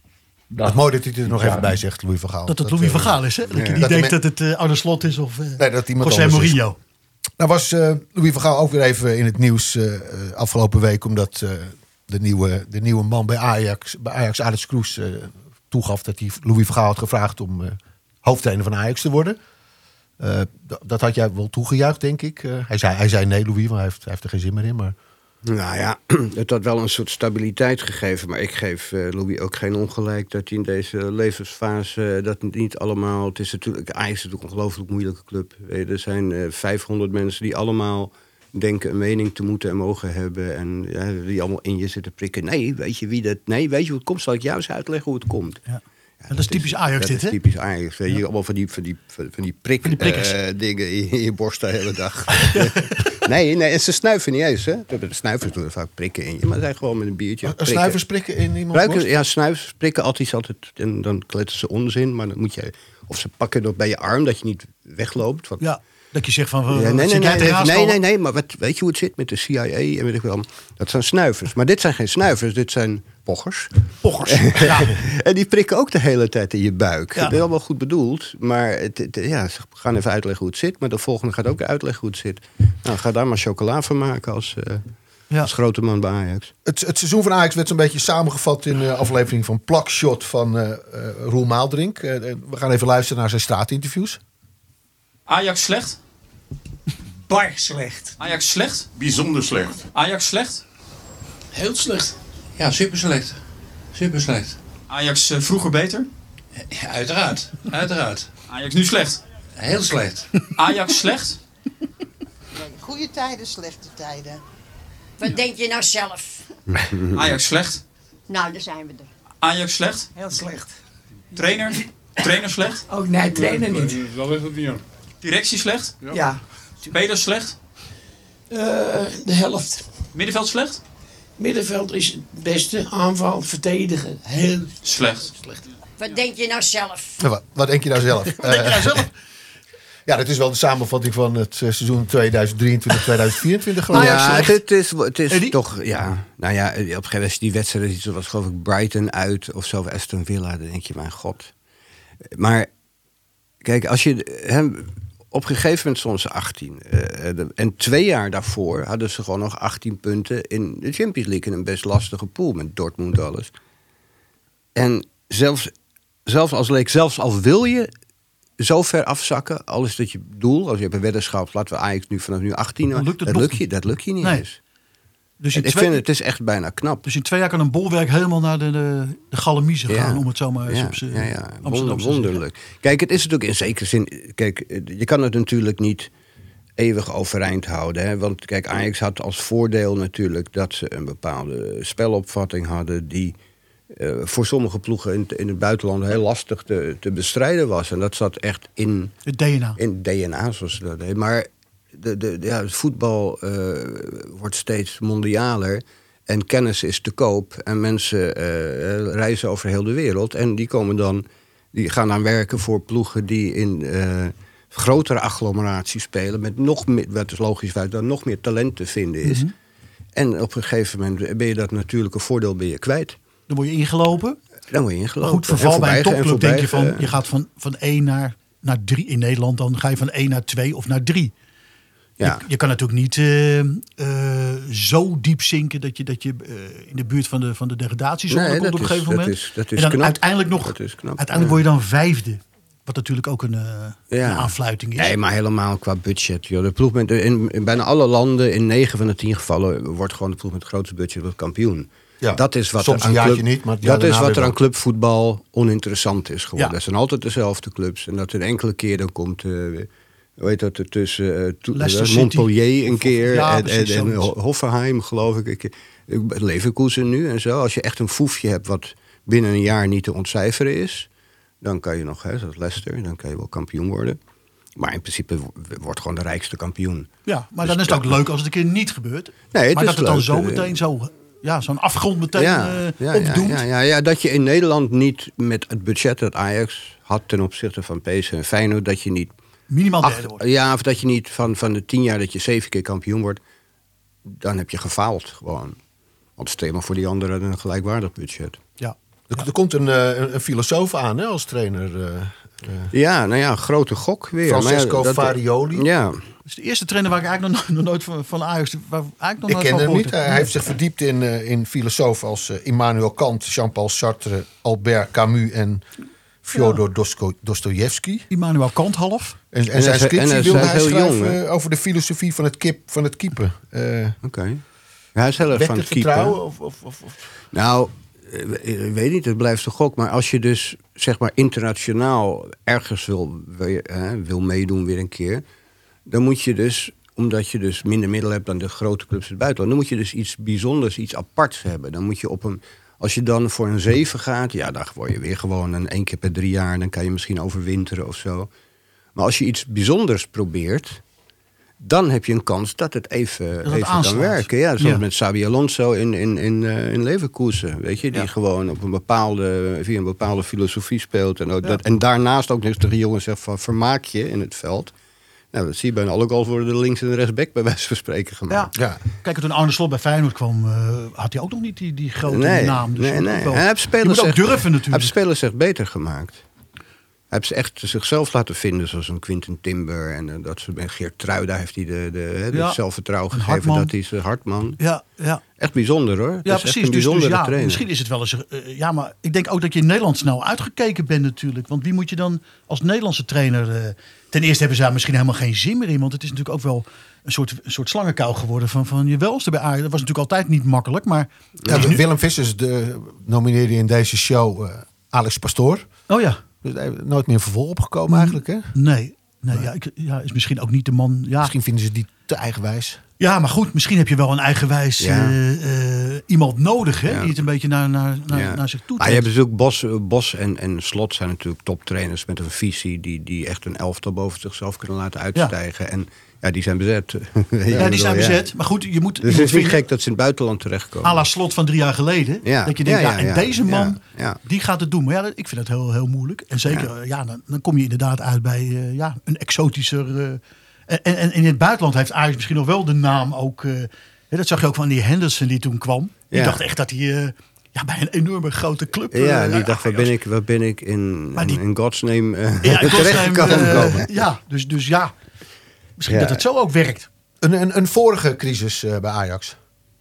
[SPEAKER 3] Het is mooi dat hij er nog even bij zegt, Louis van Gaal.
[SPEAKER 4] Dat het Louis van Gaal is, hè? Dat je niet
[SPEAKER 3] Dat de
[SPEAKER 4] denkt
[SPEAKER 3] men-
[SPEAKER 4] dat het uh, Arne Slot is of uh,
[SPEAKER 3] Nee, dat iemand
[SPEAKER 4] José
[SPEAKER 3] anders is.
[SPEAKER 4] Mourinho.
[SPEAKER 3] Nou was uh, Louis van Gaal ook weer even in het nieuws uh, afgelopen week, omdat uh, de, nieuwe, de nieuwe man bij Ajax, bij Ajax Alex Kroes, uh, toegaf dat hij Louis van Gaal had gevraagd om uh, hoofdtrainer van Ajax te worden. Uh, d- dat had jij wel toegejuicht, denk ik. Uh, hij, zei, hij zei nee, Louis, want hij heeft, hij heeft er geen zin meer in. Maar...
[SPEAKER 5] Nou ja, het had wel een soort stabiliteit gegeven. Maar ik geef uh, Louis ook geen ongelijk dat hij in deze levensfase... Uh, dat niet allemaal... Het is natuurlijk, Ajax is natuurlijk een ongelooflijk moeilijke club. Er zijn uh, vijfhonderd mensen die allemaal denken een mening te moeten en mogen hebben. En ja, die allemaal in je zitten prikken. Nee, weet je wie dat... Nee, weet je hoe het komt? Zal ik jou eens uitleggen hoe het komt?
[SPEAKER 4] Ja. Ja, dat is typisch Ajax dit, hè?
[SPEAKER 5] Dat is typisch Ajax. Weet je, ja. Allemaal van die, van die, van die, prik,
[SPEAKER 4] van die prikkers.
[SPEAKER 5] Uh, dingen in, in je borst de hele dag. nee, nee, en ze snuiven niet eens. Hè. De snuivers doen er vaak prikken in je. Maar zij gewoon met een biertje
[SPEAKER 3] Een
[SPEAKER 5] prikken.
[SPEAKER 3] snuivers prikken in iemands
[SPEAKER 5] Ruiken,
[SPEAKER 3] borst?
[SPEAKER 5] ja, snuivers prikken altijd, altijd. En dan kletten ze onzin. Maar dan moet je... Of ze pakken nog bij je arm, dat je niet wegloopt. Want,
[SPEAKER 4] Ja, dat je zegt van... Uh,
[SPEAKER 5] ja, nee, nee,
[SPEAKER 4] zit jij
[SPEAKER 5] nee,
[SPEAKER 4] te
[SPEAKER 5] nee,
[SPEAKER 4] haastallen?
[SPEAKER 5] nee, nee, maar wat, weet je hoe het zit met de C I A en weet ik wel. Dat zijn snuivers. Maar dit zijn geen snuivers, dit zijn pochers.
[SPEAKER 4] Pochers. Ja.
[SPEAKER 5] En die prikken ook de hele tijd in je buik.
[SPEAKER 4] Ja.
[SPEAKER 5] Dat is allemaal goed bedoeld. Maar het, het, ja, ze gaan even uitleggen hoe het zit. Maar de volgende gaat ook uitleggen hoe het zit. Nou, ga daar maar chocola van maken als, uh,
[SPEAKER 4] Ja.
[SPEAKER 5] als grote man bij Ajax.
[SPEAKER 3] Het, het seizoen van Ajax werd zo'n beetje samengevat in de aflevering van Plakshot van uh, uh, Roel Maaldrink. Uh, we gaan even luisteren naar zijn straatinterviews.
[SPEAKER 8] Ajax slecht?
[SPEAKER 9] Bar slecht.
[SPEAKER 8] Ajax slecht?
[SPEAKER 10] Bijzonder slecht.
[SPEAKER 8] Ajax slecht?
[SPEAKER 9] Heel slecht.
[SPEAKER 11] Ja, super slecht. Super slecht.
[SPEAKER 8] Ajax uh, vroeger beter?
[SPEAKER 11] Ja, uiteraard. Uiteraard.
[SPEAKER 8] Ajax nu slecht?
[SPEAKER 11] Heel slecht.
[SPEAKER 8] Ajax slecht?
[SPEAKER 12] Goede tijden, slechte tijden.
[SPEAKER 13] Wat denk je nou zelf?
[SPEAKER 8] Ajax slecht?
[SPEAKER 13] Nou, daar zijn we er.
[SPEAKER 8] Ajax slecht?
[SPEAKER 9] Heel slecht.
[SPEAKER 8] Trainer? Trainer slecht?
[SPEAKER 9] Ook nee, trainer niet.
[SPEAKER 10] Dat is het niet aan.
[SPEAKER 8] Directie slecht?
[SPEAKER 9] Ja. ja.
[SPEAKER 8] Spelers slecht?
[SPEAKER 9] Uh, de helft.
[SPEAKER 8] Middenveld slecht?
[SPEAKER 9] Middenveld is het beste. Aanval, verdedigen. Heel
[SPEAKER 8] slecht.
[SPEAKER 9] slecht.
[SPEAKER 13] Wat denk je nou zelf?
[SPEAKER 3] Wat, wat denk je nou zelf?
[SPEAKER 4] Wat denk je nou zelf?
[SPEAKER 3] Ja, dat is wel de samenvatting van het seizoen tweeduizend drieëntwintig tweeduizend vierentwintig.
[SPEAKER 5] Nou
[SPEAKER 3] geloof ik.
[SPEAKER 5] ja, het is, het is
[SPEAKER 4] Eddie?
[SPEAKER 5] toch... Ja, nou ja, op een gegeven moment die wedstrijd... zoals geloof ik Brighton uit of zo, of Aston Villa. Dan denk je, mijn god. Maar kijk, als je... Hem, op een gegeven moment stonden ze achttien. Uh, de, en twee jaar daarvoor hadden ze gewoon nog achttien punten... in de Champions League in een best lastige pool met Dortmund alles. En zelfs, zelfs als leek, zelfs al wil je zo ver afzakken... al is dat je doel, als je hebt een weddenschap... laten we Ajax nu vanaf nu achttien...
[SPEAKER 4] Dan lukt het
[SPEAKER 5] dat,
[SPEAKER 4] nog
[SPEAKER 5] lukt je,
[SPEAKER 4] niet.
[SPEAKER 5] dat lukt je niet
[SPEAKER 4] Nee.
[SPEAKER 5] eens.
[SPEAKER 4] Dus
[SPEAKER 5] En
[SPEAKER 4] in
[SPEAKER 5] ik
[SPEAKER 4] twee,
[SPEAKER 5] vind het is echt bijna knap.
[SPEAKER 4] dus in twee jaar kan een bolwerk helemaal naar de, de, de Galamiezen
[SPEAKER 5] Ja.
[SPEAKER 4] gaan... om het zo maar eens
[SPEAKER 5] Ja,
[SPEAKER 4] op z'n
[SPEAKER 5] ja, ja.
[SPEAKER 4] Amsterdamse
[SPEAKER 5] Wonder,
[SPEAKER 4] te zeggen.
[SPEAKER 5] wonderlijk. Kijk, het is natuurlijk in zekere zin... Kijk, je kan het natuurlijk niet eeuwig overeind houden. Hè? Want kijk, Ajax had als voordeel natuurlijk... dat ze een bepaalde spelopvatting hadden... die uh, voor sommige ploegen in, in het buitenland heel lastig te, te bestrijden was. En dat zat echt in
[SPEAKER 4] Het D N A.
[SPEAKER 5] in het D N A, zoals ze dat deden. Maar de, de, ja, het voetbal uh, wordt steeds mondialer... En kennis is te koop. En mensen uh, reizen over heel de wereld. En die komen dan, die gaan dan werken voor ploegen die in uh, grotere agglomeraties spelen. Met nog meer, wat is logisch uit, dan nog meer talent te vinden is. Mm-hmm. En op een gegeven moment ben je dat natuurlijke voordeel ben je kwijt.
[SPEAKER 4] Dan word je ingelopen.
[SPEAKER 5] Dan word je ingelopen.
[SPEAKER 4] Maar goed, verval bij een topclub denk je van...
[SPEAKER 5] uh,
[SPEAKER 4] je gaat van, van één naar, naar drie. In Nederland dan ga je van één naar twee of naar drie.
[SPEAKER 5] Ja.
[SPEAKER 4] Je, je kan natuurlijk niet uh, uh, zo diep zinken dat je, dat je uh, in de buurt van de, van de degradatiezone
[SPEAKER 5] nee,
[SPEAKER 4] komt op een
[SPEAKER 5] is,
[SPEAKER 4] gegeven
[SPEAKER 5] dat
[SPEAKER 4] moment.
[SPEAKER 5] Is, dat is
[SPEAKER 4] en dan
[SPEAKER 5] knap.
[SPEAKER 4] uiteindelijk nog,
[SPEAKER 5] dat is knap,
[SPEAKER 4] uiteindelijk
[SPEAKER 5] ja.
[SPEAKER 4] word je dan vijfde. Wat natuurlijk ook een, uh,
[SPEAKER 5] ja.
[SPEAKER 4] een aanfluiting is.
[SPEAKER 5] Nee, maar helemaal qua budget. Joh. De ploeg met, in, in bijna alle landen, in negen van de tien gevallen... wordt gewoon de ploeg met het grootste budget wordt kampioen.
[SPEAKER 3] Ja,
[SPEAKER 5] dat is wat
[SPEAKER 3] soms
[SPEAKER 5] er aan
[SPEAKER 3] een jaartje
[SPEAKER 5] club,
[SPEAKER 3] niet, maar het
[SPEAKER 5] dat
[SPEAKER 3] jaar
[SPEAKER 5] is
[SPEAKER 3] daarna
[SPEAKER 5] wat er
[SPEAKER 3] weer
[SPEAKER 5] aan clubvoetbal oninteressant is geworden.
[SPEAKER 4] Ja.
[SPEAKER 5] Dat zijn altijd dezelfde clubs. En dat een enkele keer dan komt... Uh, hoe heet dat er tussen uh, to,
[SPEAKER 4] Leicester
[SPEAKER 5] uh, Montpellier een
[SPEAKER 4] Of-
[SPEAKER 5] keer
[SPEAKER 4] ja,
[SPEAKER 5] en,
[SPEAKER 4] precies,
[SPEAKER 5] en, en
[SPEAKER 4] zoiets.
[SPEAKER 5] Hoffenheim, geloof ik. ik. Leverkusen nu en zo. Als je echt een foefje hebt wat binnen een jaar niet te ontcijferen is... dan kan je nog, hè, zoals Leicester, dan kan je wel kampioen worden. Maar in principe wordt gewoon de rijkste kampioen.
[SPEAKER 4] Ja, maar
[SPEAKER 5] Dus
[SPEAKER 4] dan is het ook
[SPEAKER 5] dat-
[SPEAKER 4] leuk als het een keer niet gebeurt.
[SPEAKER 5] Nee, het
[SPEAKER 4] maar
[SPEAKER 5] is
[SPEAKER 4] dat het dan
[SPEAKER 5] leuk,
[SPEAKER 4] zo
[SPEAKER 5] eh,
[SPEAKER 4] meteen zo... Ja, zo'n afgrond meteen
[SPEAKER 5] ja,
[SPEAKER 4] uh,
[SPEAKER 5] ja, ja,
[SPEAKER 4] opdoemt.
[SPEAKER 5] ja, ja, ja, dat je in Nederland niet met het budget dat Ajax had... ten opzichte van P S V en Feyenoord, dat je niet...
[SPEAKER 4] Minimaal
[SPEAKER 5] acht-
[SPEAKER 4] derde wordt.
[SPEAKER 5] ja, of dat je niet van, van de tien jaar dat je zeven keer kampioen wordt... dan heb je gefaald gewoon. Want stel je maar voor die anderen een gelijkwaardig budget.
[SPEAKER 4] Ja.
[SPEAKER 3] Er, er komt een, een, een filosoof aan hè, als trainer. Uh, uh,
[SPEAKER 5] ja, nou ja, een grote gok weer.
[SPEAKER 3] Francesco
[SPEAKER 5] maar ja, dat,
[SPEAKER 3] Farioli.
[SPEAKER 5] Ja.
[SPEAKER 4] Dat is de eerste trainer waar ik eigenlijk nog, nog nooit van, van Ajax... Waar eigenlijk nog
[SPEAKER 3] ik
[SPEAKER 4] nooit
[SPEAKER 3] ken
[SPEAKER 4] van
[SPEAKER 3] hem niet.
[SPEAKER 4] gehoord heb.
[SPEAKER 3] Hij heeft zich verdiept in, uh, in filosofen als uh, Immanuel Kant, Jean-Paul Sartre, Albert Camus en Fyodor ja. Dostojevski.
[SPEAKER 4] Immanuel Kant half.
[SPEAKER 3] En, en,
[SPEAKER 5] en
[SPEAKER 3] zijn scriptie wilde hij schrijven
[SPEAKER 5] jong,
[SPEAKER 3] over de filosofie van het, kip, van het keeper. Uh,
[SPEAKER 5] Oké. Okay. Ja, hij is heel erg van het keeper.
[SPEAKER 3] Of, of, of, of?
[SPEAKER 5] Nou, ik weet niet, het blijft een gok. Maar als je dus zeg maar internationaal ergens wil, wil, hè, wil meedoen weer een keer, dan moet je dus, omdat je dus minder middelen hebt dan de grote clubs in het buitenland, dan moet je dus iets bijzonders, iets aparts hebben. Dan moet je op een, als je dan voor een zeven gaat, ja, dan word je weer gewoon een één keer per drie jaar, dan kan je misschien overwinteren of zo. Maar als je iets bijzonders probeert, dan heb je een kans dat het even,
[SPEAKER 4] dat het
[SPEAKER 5] even kan werken. Ja, zoals ja. met Xabi Alonso in, in, in, uh, in Leverkusen. Weet je, die ja. gewoon op een bepaalde, via een bepaalde filosofie speelt. En, ook ja. dat, en daarnaast ook tegen de jongens zegt van vermaak je in het veld. Nou, dat zie je bijna alle goals worden de links- en de rechtsback bij wijze van spreken gemaakt.
[SPEAKER 4] Ja. Ja. Kijk, toen Arne Slot bij Feyenoord kwam, uh, had hij ook nog niet die, die grote
[SPEAKER 5] nee,
[SPEAKER 4] naam. Dus
[SPEAKER 5] nee, nee.
[SPEAKER 4] Wel,
[SPEAKER 5] hij heeft spelers
[SPEAKER 4] je moet ook
[SPEAKER 5] echt,
[SPEAKER 4] durven natuurlijk.
[SPEAKER 5] Hij heeft spelers echt beter gemaakt. Hij heeft ze echt zichzelf laten vinden, zoals een Quinten Timber en uh, dat soort. En Geert Truida heeft hij de, de, de, de ja. zelfvertrouwen gegeven Hartman. Dat hij is uh, Hartman.
[SPEAKER 4] Ja, ja.
[SPEAKER 5] Echt bijzonder hoor.
[SPEAKER 4] Ja,
[SPEAKER 5] is
[SPEAKER 4] precies.
[SPEAKER 5] Echt een
[SPEAKER 4] dus, dus ja,
[SPEAKER 5] trainer.
[SPEAKER 4] misschien is het wel eens. Uh, ja, maar ik denk ook dat je in Nederland snel uitgekeken bent natuurlijk. Want wie moet je dan als Nederlandse trainer? Uh, ten eerste hebben ze daar misschien helemaal geen zin meer in, want het is natuurlijk ook wel een soort, een soort slangenkuil geworden van, van je welste bij Ajax. Dat was natuurlijk altijd niet makkelijk, maar
[SPEAKER 3] ja, nu... Willem Vissers de, nomineerde in deze show uh, Alex Pastoor.
[SPEAKER 4] Oh ja.
[SPEAKER 3] Dus hij heeft nooit meer vervolg opgekomen eigenlijk, hè?
[SPEAKER 4] Nee, nee ja, ik, ja, is misschien ook niet de man. Ja.
[SPEAKER 3] Misschien vinden ze die te eigenwijs.
[SPEAKER 4] Ja, maar goed, misschien heb je wel een eigenwijs ja. uh, uh, iemand nodig, hè? Ja. Die het een beetje naar, naar, naar, ja. naar zich toe trekt.
[SPEAKER 5] Maar je hebt natuurlijk Bos, Bos en, en Slot zijn natuurlijk toptrainers met een visie die, die echt een elftal boven zichzelf kunnen laten uitstijgen. Ja. En ja, die zijn bezet.
[SPEAKER 4] Ja, die zijn bezet. Ja. Maar goed, je moet.
[SPEAKER 5] Dus het is niet vinden, gek dat ze in het buitenland terechtkomen.
[SPEAKER 4] À la Slot van drie jaar geleden. Ja. Dat je denkt, ja, ja, ja, ja en deze man, ja, ja. die gaat het doen. Maar ja, ik vind het heel, heel moeilijk. En zeker, ja, ja dan, dan kom je inderdaad uit bij uh, ja, een exotischer. Uh, en, en, en in het buitenland heeft Ajax misschien nog wel de naam ook. Uh, ja, dat zag je ook van die Henderson die toen kwam. Die ja. dacht echt dat hij. Uh, Ja, bij een enorme grote club.
[SPEAKER 5] Ja,
[SPEAKER 4] uh,
[SPEAKER 5] die dacht, waar ben ik, waar ben ik in,
[SPEAKER 4] die,
[SPEAKER 5] in God's name uh,
[SPEAKER 4] ja,
[SPEAKER 5] terechtgekomen?
[SPEAKER 4] Uh, ja, dus, dus ja, misschien ja. dat het zo ook werkt.
[SPEAKER 3] Een, een, een vorige crisis uh, bij Ajax.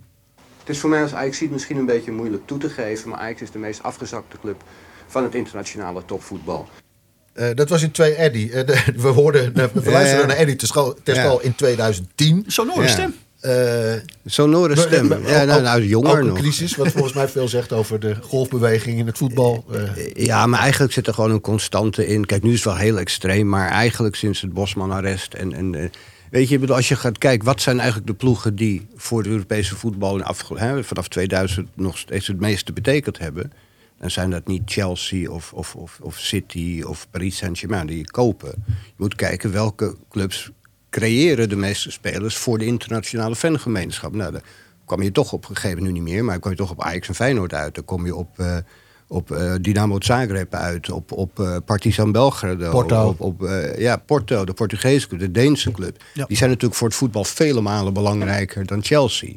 [SPEAKER 5] Het is voor mij als Ajax misschien een beetje moeilijk toe te geven, maar Ajax is de meest afgezakte club van het internationale topvoetbal.
[SPEAKER 3] Uh, dat was in twee Eddy. Uh, de, we hoorden, uh, we luisterden ja, ja. naar Eddy Terstal ja. in tweeduizend tien.
[SPEAKER 4] Sonore ja. stem.
[SPEAKER 3] Uh,
[SPEAKER 5] Sonore stem. Uh, ja, nou, nou jonger
[SPEAKER 3] ook een
[SPEAKER 5] nog.
[SPEAKER 3] crisis, wat volgens mij veel zegt over de golfbeweging in het voetbal. Uh.
[SPEAKER 5] Ja, maar eigenlijk zit er gewoon een constante in. Kijk, nu is het wel heel extreem, maar eigenlijk sinds het Bosman-arrest en, en uh, weet je, als je gaat kijken, wat zijn eigenlijk de ploegen die voor de Europese voetbal in afge- hè, vanaf tweeduizend nog steeds het meeste betekend hebben, dan zijn dat niet Chelsea of, of, of, of City of Paris Saint-Germain die je kopen. Je moet kijken welke clubs creëren de meeste spelers voor de internationale fangemeenschap. Nou, daar kwam je toch op een gegeven moment nu niet meer, maar dan kwam je toch op Ajax en Feyenoord uit. Dan kom je op, uh, op uh, Dynamo Zagreb uit, op, op uh, Partizan Belgrado.
[SPEAKER 3] Porto.
[SPEAKER 5] Op, op, uh, ja, Porto, de Portugese club, de Deense club. Ja. Die zijn natuurlijk voor het voetbal vele malen belangrijker dan Chelsea.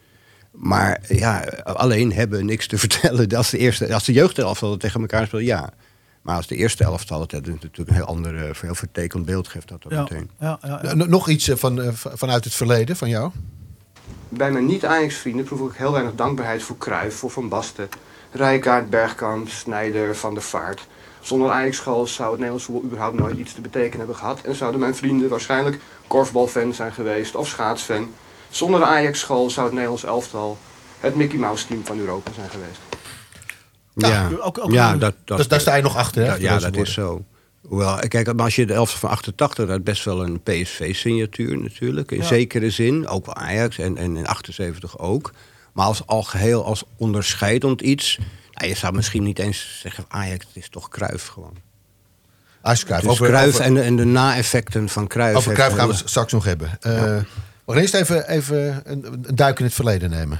[SPEAKER 5] Maar ja, alleen hebben niks te vertellen. Als de, eerste, als de jeugdelftal tegen elkaar speelt, ja. Maar als de eerste elftal het natuurlijk een heel ander, heel vertekend beeld geeft dat, dat
[SPEAKER 4] ja,
[SPEAKER 5] meteen.
[SPEAKER 4] Ja, ja, ja.
[SPEAKER 3] Nog iets van, vanuit het verleden van jou?
[SPEAKER 5] Bij mijn niet-Ajax-vrienden proef ik heel weinig dankbaarheid voor Cruijff, voor Van Basten, Rijkaard, Bergkamp, Sneijder, Van der Vaart. Zonder Ajax-school zou het Nederlands voetbal überhaupt nooit iets te betekenen hebben gehad. En zouden mijn vrienden waarschijnlijk korfbalfan zijn geweest of schaatsfan. Zonder de Ajax-school zou het Nederlands elftal het Mickey Mouse team van Europa zijn geweest. Ja, ja, ook, ook, ja dat, dat,
[SPEAKER 3] dus daar sta je nog achter. Hè,
[SPEAKER 5] ja, ja, dat worden. Is zo. Hoewel, kijk, als je de elftal van achtentachtig, dat is best wel een P S V-signatuur natuurlijk. In ja. zekere zin, ook wel Ajax en, en in achtenzeventig ook. Maar als algeheel, als onderscheidend iets, nou, je zou misschien niet eens zeggen Ajax, het is toch Cruijff gewoon.
[SPEAKER 3] Als Cruijff.
[SPEAKER 5] Dus
[SPEAKER 3] over,
[SPEAKER 5] Cruijff
[SPEAKER 3] over,
[SPEAKER 5] en, de, en de na-effecten van Cruijff.
[SPEAKER 3] Over Cruijff gaan we het straks nog hebben. Uh, ja. We gaan eerst even, even een, een duik in het verleden nemen.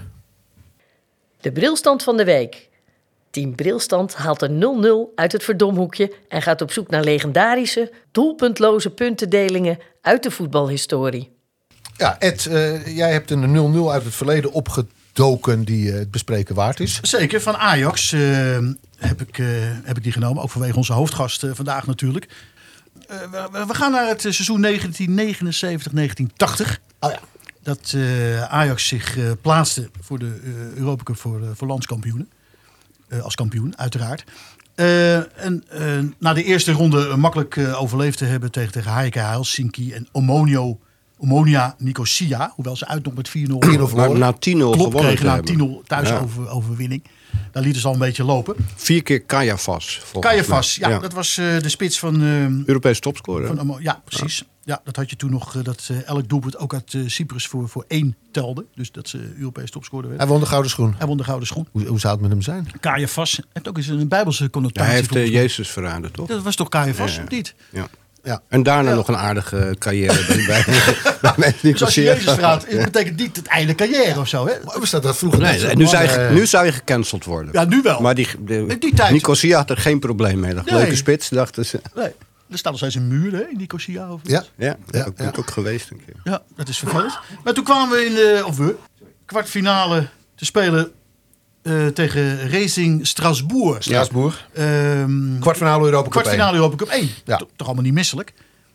[SPEAKER 2] De brilstand van de week. Team Brilstand haalt een nul nul uit het verdomhoekje en gaat op zoek naar legendarische, doelpuntloze puntendelingen uit de voetbalhistorie.
[SPEAKER 3] Ja, Ed, uh, jij hebt een nul nul uit het verleden opgetrokken doken die uh, het bespreken waard is.
[SPEAKER 4] Zeker, van Ajax uh, heb, ik, uh, heb ik die genomen. Ook vanwege onze hoofdgast uh, vandaag natuurlijk. Uh, we, we gaan naar het seizoen negentien negenenzeventig negentien tachtig.
[SPEAKER 3] Oh ja.
[SPEAKER 4] Dat uh, Ajax zich uh, plaatste voor de uh, Europa Cup voor, uh, voor landskampioenen. Uh, als kampioen, uiteraard. Uh, en uh, na de eerste ronde uh, makkelijk uh, overleefd te hebben tegen, tegen H J K Helsinki en Omonio, Omonia Nicosia. Hoewel ze uit nog met vier nul
[SPEAKER 5] verloren. Na tien nul
[SPEAKER 4] Klopt,
[SPEAKER 5] gewonnen
[SPEAKER 4] kregen na
[SPEAKER 5] hebben.
[SPEAKER 4] tien nul thuis ja. over, overwinning. Daar lieten ze al een beetje lopen.
[SPEAKER 5] Vier keer Kajafas.
[SPEAKER 4] Kajafas, ja, ja. Dat was uh, de spits van... Uh,
[SPEAKER 5] Europees topscorer.
[SPEAKER 4] Van, uh, ja, precies. Ja. ja, dat had je toen nog. Uh, dat uh, elk doelpunt ook uit uh, Cyprus voor, voor één telde. Dus dat ze uh, Europees topscorer werd.
[SPEAKER 3] Hij won de gouden schoen.
[SPEAKER 4] Hij won de gouden schoen.
[SPEAKER 3] Hoe, hoe zou het met hem zijn?
[SPEAKER 4] Kajafas heeft ook eens een bijbelse connotatie.
[SPEAKER 5] Ja, hij heeft uh, Jezus verraden, toch?
[SPEAKER 4] Dat was toch Kajafas,
[SPEAKER 5] ja, ja.
[SPEAKER 4] of niet?
[SPEAKER 5] Ja. Ja. En daarna ja. nog een aardige carrière bij, bij, bij
[SPEAKER 4] dus als je Jezus verraadt, ja. betekent niet het einde carrière of zo, hè?
[SPEAKER 3] Was dat, dat vroeger
[SPEAKER 5] nee,
[SPEAKER 3] niet
[SPEAKER 5] nu, zou je, nu zou je gecanceld worden.
[SPEAKER 4] Ja, nu wel.
[SPEAKER 5] Maar die, de,
[SPEAKER 4] die tijd.
[SPEAKER 5] Nicosia had er geen probleem mee. Dat nee. Leuke spits, dachten ze.
[SPEAKER 4] Nee. Er staat nog steeds een muur, hè, in Nicosia. Of
[SPEAKER 5] ja, ja, ja, dat ben ik ja. ook geweest een keer.
[SPEAKER 4] Ja, dat is vervelend. Maar toen kwamen we in de, of we, kwartfinale te spelen uh, tegen Racing Strasbourg.
[SPEAKER 3] Strasbourg.
[SPEAKER 4] Um,
[SPEAKER 3] kwartfinale Europa Cup
[SPEAKER 4] kwartfinale
[SPEAKER 3] één.
[SPEAKER 4] Europa Cup één.
[SPEAKER 3] Ja.
[SPEAKER 4] To, toch allemaal niet misselijk.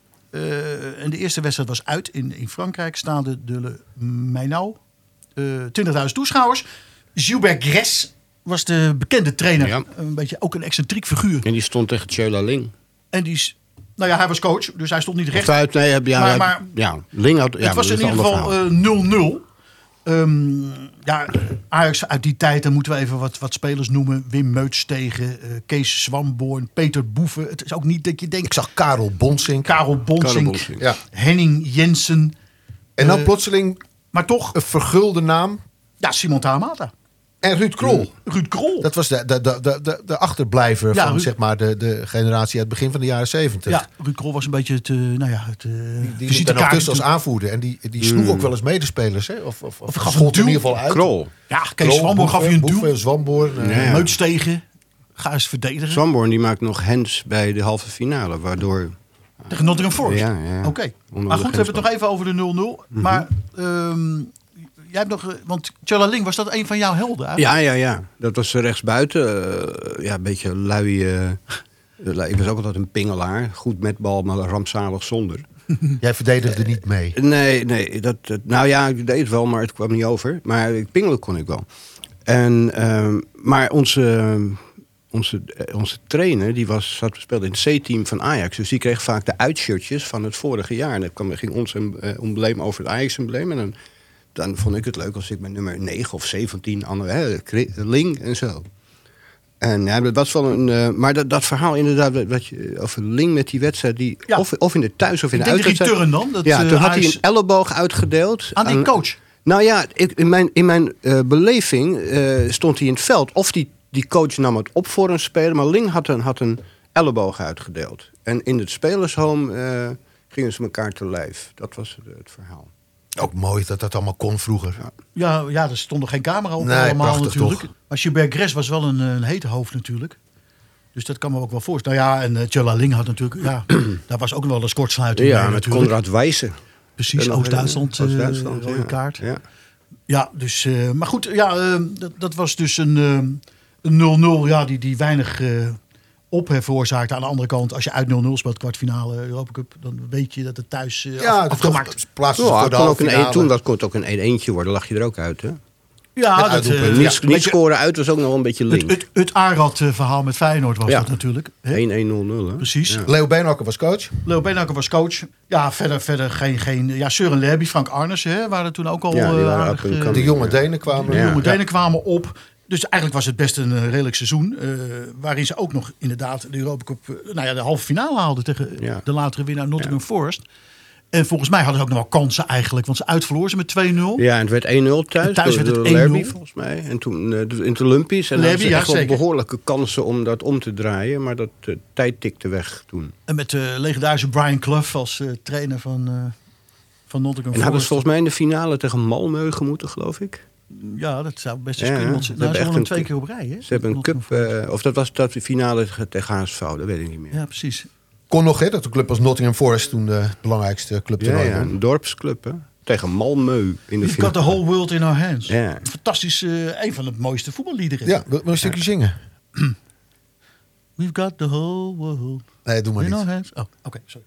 [SPEAKER 4] Uh, en de eerste wedstrijd was uit in, in Frankrijk. Staande de Le Mainau. Uh, twintigduizend toeschouwers. Gilbert Gres was de bekende trainer.
[SPEAKER 5] Ja.
[SPEAKER 4] Een beetje ook een excentriek figuur.
[SPEAKER 5] En die stond tegen Tjöla Ling.
[SPEAKER 4] En die is... Nou ja, hij was coach, dus hij stond niet recht.
[SPEAKER 5] Uit, nee, ja,
[SPEAKER 4] maar, maar
[SPEAKER 5] ja, Ling had, ja,
[SPEAKER 4] het was in ieder geval nul nul. Uh, um, ja, Ajax uit die tijd, dan moeten we even wat, wat spelers noemen. Wim Meutstegen, uh, Kees Swamborn, Peter Boeven. Het is ook niet dat je denkt...
[SPEAKER 3] Ik zag Karel Bonsink.
[SPEAKER 4] Karel Bonsink,
[SPEAKER 5] Karel Bonsink.
[SPEAKER 3] Ja.
[SPEAKER 4] Henning Jensen.
[SPEAKER 3] En dan
[SPEAKER 4] uh,
[SPEAKER 3] plotseling
[SPEAKER 4] maar toch
[SPEAKER 3] een vergulde naam.
[SPEAKER 4] Ja, Simon Tahamata.
[SPEAKER 3] En Ruud Krol.
[SPEAKER 4] Mm. Ruud Krol.
[SPEAKER 3] Dat was de, de, de, de, de achterblijver
[SPEAKER 4] ja,
[SPEAKER 3] van
[SPEAKER 4] Ruud...
[SPEAKER 3] zeg maar de, de generatie uit het begin van de jaren zeventig.
[SPEAKER 4] Ja, Ruud Krol was een beetje het... Uh, nou ja, het uh,
[SPEAKER 3] die liep er nog tussen als aanvoerder. En die, die sloeg mm. ook wel eens medespelers. Hè? Of, of, of gaf schot in ieder geval uit.
[SPEAKER 5] Krol.
[SPEAKER 4] Ja, Kees Swamborn gaf je een duw.
[SPEAKER 3] Zwamborn. Uh,
[SPEAKER 4] ja, ja. Meutstegen. Ga eens verdedigen.
[SPEAKER 5] Swamborn die maakt nog hands bij de halve finale. Waardoor...
[SPEAKER 4] Tegen Nottingham Forest?
[SPEAKER 5] Ja, ja.
[SPEAKER 4] Oké. Okay. Maar goed, we hebben het nog even over de nul nul. Mm-hmm. Maar... Um, jij hebt nog, want Tjöla Ling, was dat een van jouw helden? Eigenlijk?
[SPEAKER 5] Ja, ja, ja. Dat was rechtsbuiten. Uh, ja, een beetje lui. Uh, ik was ook altijd een pingelaar. Goed met bal, maar rampzalig zonder.
[SPEAKER 3] Jij verdedigde uh, niet mee?
[SPEAKER 5] Nee, nee. Dat, dat, nou ja, ik deed het wel, maar het kwam niet over. Maar pingelen kon ik wel. En, uh, maar onze, onze, onze trainer, die was, zat, speelde in het C-team van Ajax. Dus die kreeg vaak de uitshirtjes van het vorige jaar. En dan ging ons uh, embleem over het Ajax-embleem. En dan... Dan vond ik het leuk als ik met nummer negen of zeventien, andere, hè, Ling en zo. En ja, dat was wel een. Uh, maar dat, dat verhaal inderdaad, wat je, over Ling met die wedstrijd, die,
[SPEAKER 4] ja.
[SPEAKER 5] of, of in de thuis of in
[SPEAKER 4] ik
[SPEAKER 5] de uitwedstrijd.
[SPEAKER 4] Return dan? Dat,
[SPEAKER 5] ja, toen uh, had
[SPEAKER 4] hij
[SPEAKER 5] hij een elleboog uitgedeeld.
[SPEAKER 4] Aan die coach?
[SPEAKER 5] Nou ja, ik, in mijn, in mijn uh, beleving uh, stond hij in het veld. Of die, die coach nam het op voor een speler, maar Ling had een, had een elleboog uitgedeeld. En in het spelershome uh, gingen ze elkaar te lijf. Dat was het, het verhaal.
[SPEAKER 3] Ook mooi dat dat allemaal kon vroeger.
[SPEAKER 4] Ja, ja, ja er stond nog geen camera op
[SPEAKER 3] nee,
[SPEAKER 4] allemaal natuurlijk.
[SPEAKER 3] Toch?
[SPEAKER 4] Maar Gilbert Gres was wel een, een hete hoofd natuurlijk. Dus dat kan me ook wel voorstellen. Nou ja, en uh, Tjöla Ling had natuurlijk... Ja, daar was ook nog wel een kortsluiting.
[SPEAKER 5] Ja,
[SPEAKER 4] mee,
[SPEAKER 5] met
[SPEAKER 4] natuurlijk.
[SPEAKER 5] Konrad Wijsen.
[SPEAKER 4] Precies, Oost-Duitsland, uh,
[SPEAKER 5] Oost-Duitsland
[SPEAKER 4] rode
[SPEAKER 5] ja.
[SPEAKER 4] kaart.
[SPEAKER 5] Ja,
[SPEAKER 4] ja dus... Uh, maar goed, ja, uh, dat, dat was dus een, uh, een nul nul ja, die, die weinig... Uh, ophef veroorzaakt. Aan de andere kant, als je uit nul nul speelt, kwartfinale Europa Cup, dan weet je dat het thuis uh,
[SPEAKER 3] ja,
[SPEAKER 4] af, afgemaakt.
[SPEAKER 3] Plaatsen
[SPEAKER 5] ja,
[SPEAKER 3] voor de
[SPEAKER 5] kon ook een een, toen dat kon het ook een één-eentje worden, lag je er ook uit, hè?
[SPEAKER 4] Ja, dat, uh,
[SPEAKER 5] niet,
[SPEAKER 4] ja,
[SPEAKER 5] niet scoren uit was ook nog wel een beetje link.
[SPEAKER 4] Het, het, het Arad-verhaal met Feyenoord was
[SPEAKER 5] ja.
[SPEAKER 4] dat natuurlijk.
[SPEAKER 5] één-één nul nul, hè?
[SPEAKER 4] Precies.
[SPEAKER 3] Ja. Leo Beenhakker was coach.
[SPEAKER 4] Leo Beenhakker was coach. Ja, verder, verder geen... geen ja, Søren Lerby, Frank Arnissen, hè, waren toen ook al
[SPEAKER 5] ja,
[SPEAKER 4] uh, aardig,
[SPEAKER 3] uh, De jonge Denen kwamen.
[SPEAKER 4] De jonge
[SPEAKER 3] ja.
[SPEAKER 4] Denen kwamen op. Dus eigenlijk was het best een uh, redelijk seizoen. Uh, waarin ze ook nog inderdaad de Europa Cup, uh, nou ja, de halve finale haalden tegen
[SPEAKER 5] ja.
[SPEAKER 4] de latere winnaar Nottingham
[SPEAKER 5] ja.
[SPEAKER 4] Forest. En volgens mij hadden ze ook nog wel kansen eigenlijk. Want ze uitverloren ze met twee nul.
[SPEAKER 5] Ja, en het werd één nul thuis.
[SPEAKER 4] Thuis
[SPEAKER 5] door,
[SPEAKER 4] werd het
[SPEAKER 5] door
[SPEAKER 4] één nul.
[SPEAKER 5] Lerby, volgens mij. En toen uh, in de Olympisch. En
[SPEAKER 4] Lerby,
[SPEAKER 5] hadden ze
[SPEAKER 4] ja,
[SPEAKER 5] echt wel
[SPEAKER 4] zeker.
[SPEAKER 5] behoorlijke kansen om dat om te draaien. Maar dat uh, tijd tikte weg toen.
[SPEAKER 4] En met de uh, legendarische Brian Clough als uh, trainer van, uh, van Nottingham
[SPEAKER 5] en
[SPEAKER 4] Forest.
[SPEAKER 5] hadden ze volgens mij in de finale tegen Malmö gemoeten, gelf ik.
[SPEAKER 4] Ja, dat zou best eens
[SPEAKER 5] ja,
[SPEAKER 4] kunnen. Want ze, nou, ze wonnen twee keer op rij. Hè?
[SPEAKER 5] Ze hebben een cup, uh, of dat was dat de finale tegen H S V, dat weet ik niet meer.
[SPEAKER 4] Ja, precies.
[SPEAKER 3] Kon nog, hè, dat de club als Nottingham Forest toen de belangrijkste club
[SPEAKER 5] ja,
[SPEAKER 3] te
[SPEAKER 5] ja, een dorpsclub, hè? Tegen Malmö in de
[SPEAKER 4] We've
[SPEAKER 5] finale.
[SPEAKER 4] got the whole world in our hands.
[SPEAKER 5] Ja.
[SPEAKER 4] Fantastisch, uh, een van de mooiste voetballiederen.
[SPEAKER 3] Ja, wil wil een stukje zingen?
[SPEAKER 4] We've got the whole world
[SPEAKER 3] Nee, doe maar
[SPEAKER 4] in
[SPEAKER 3] niet.
[SPEAKER 4] our hands. Oh, oké, okay, sorry.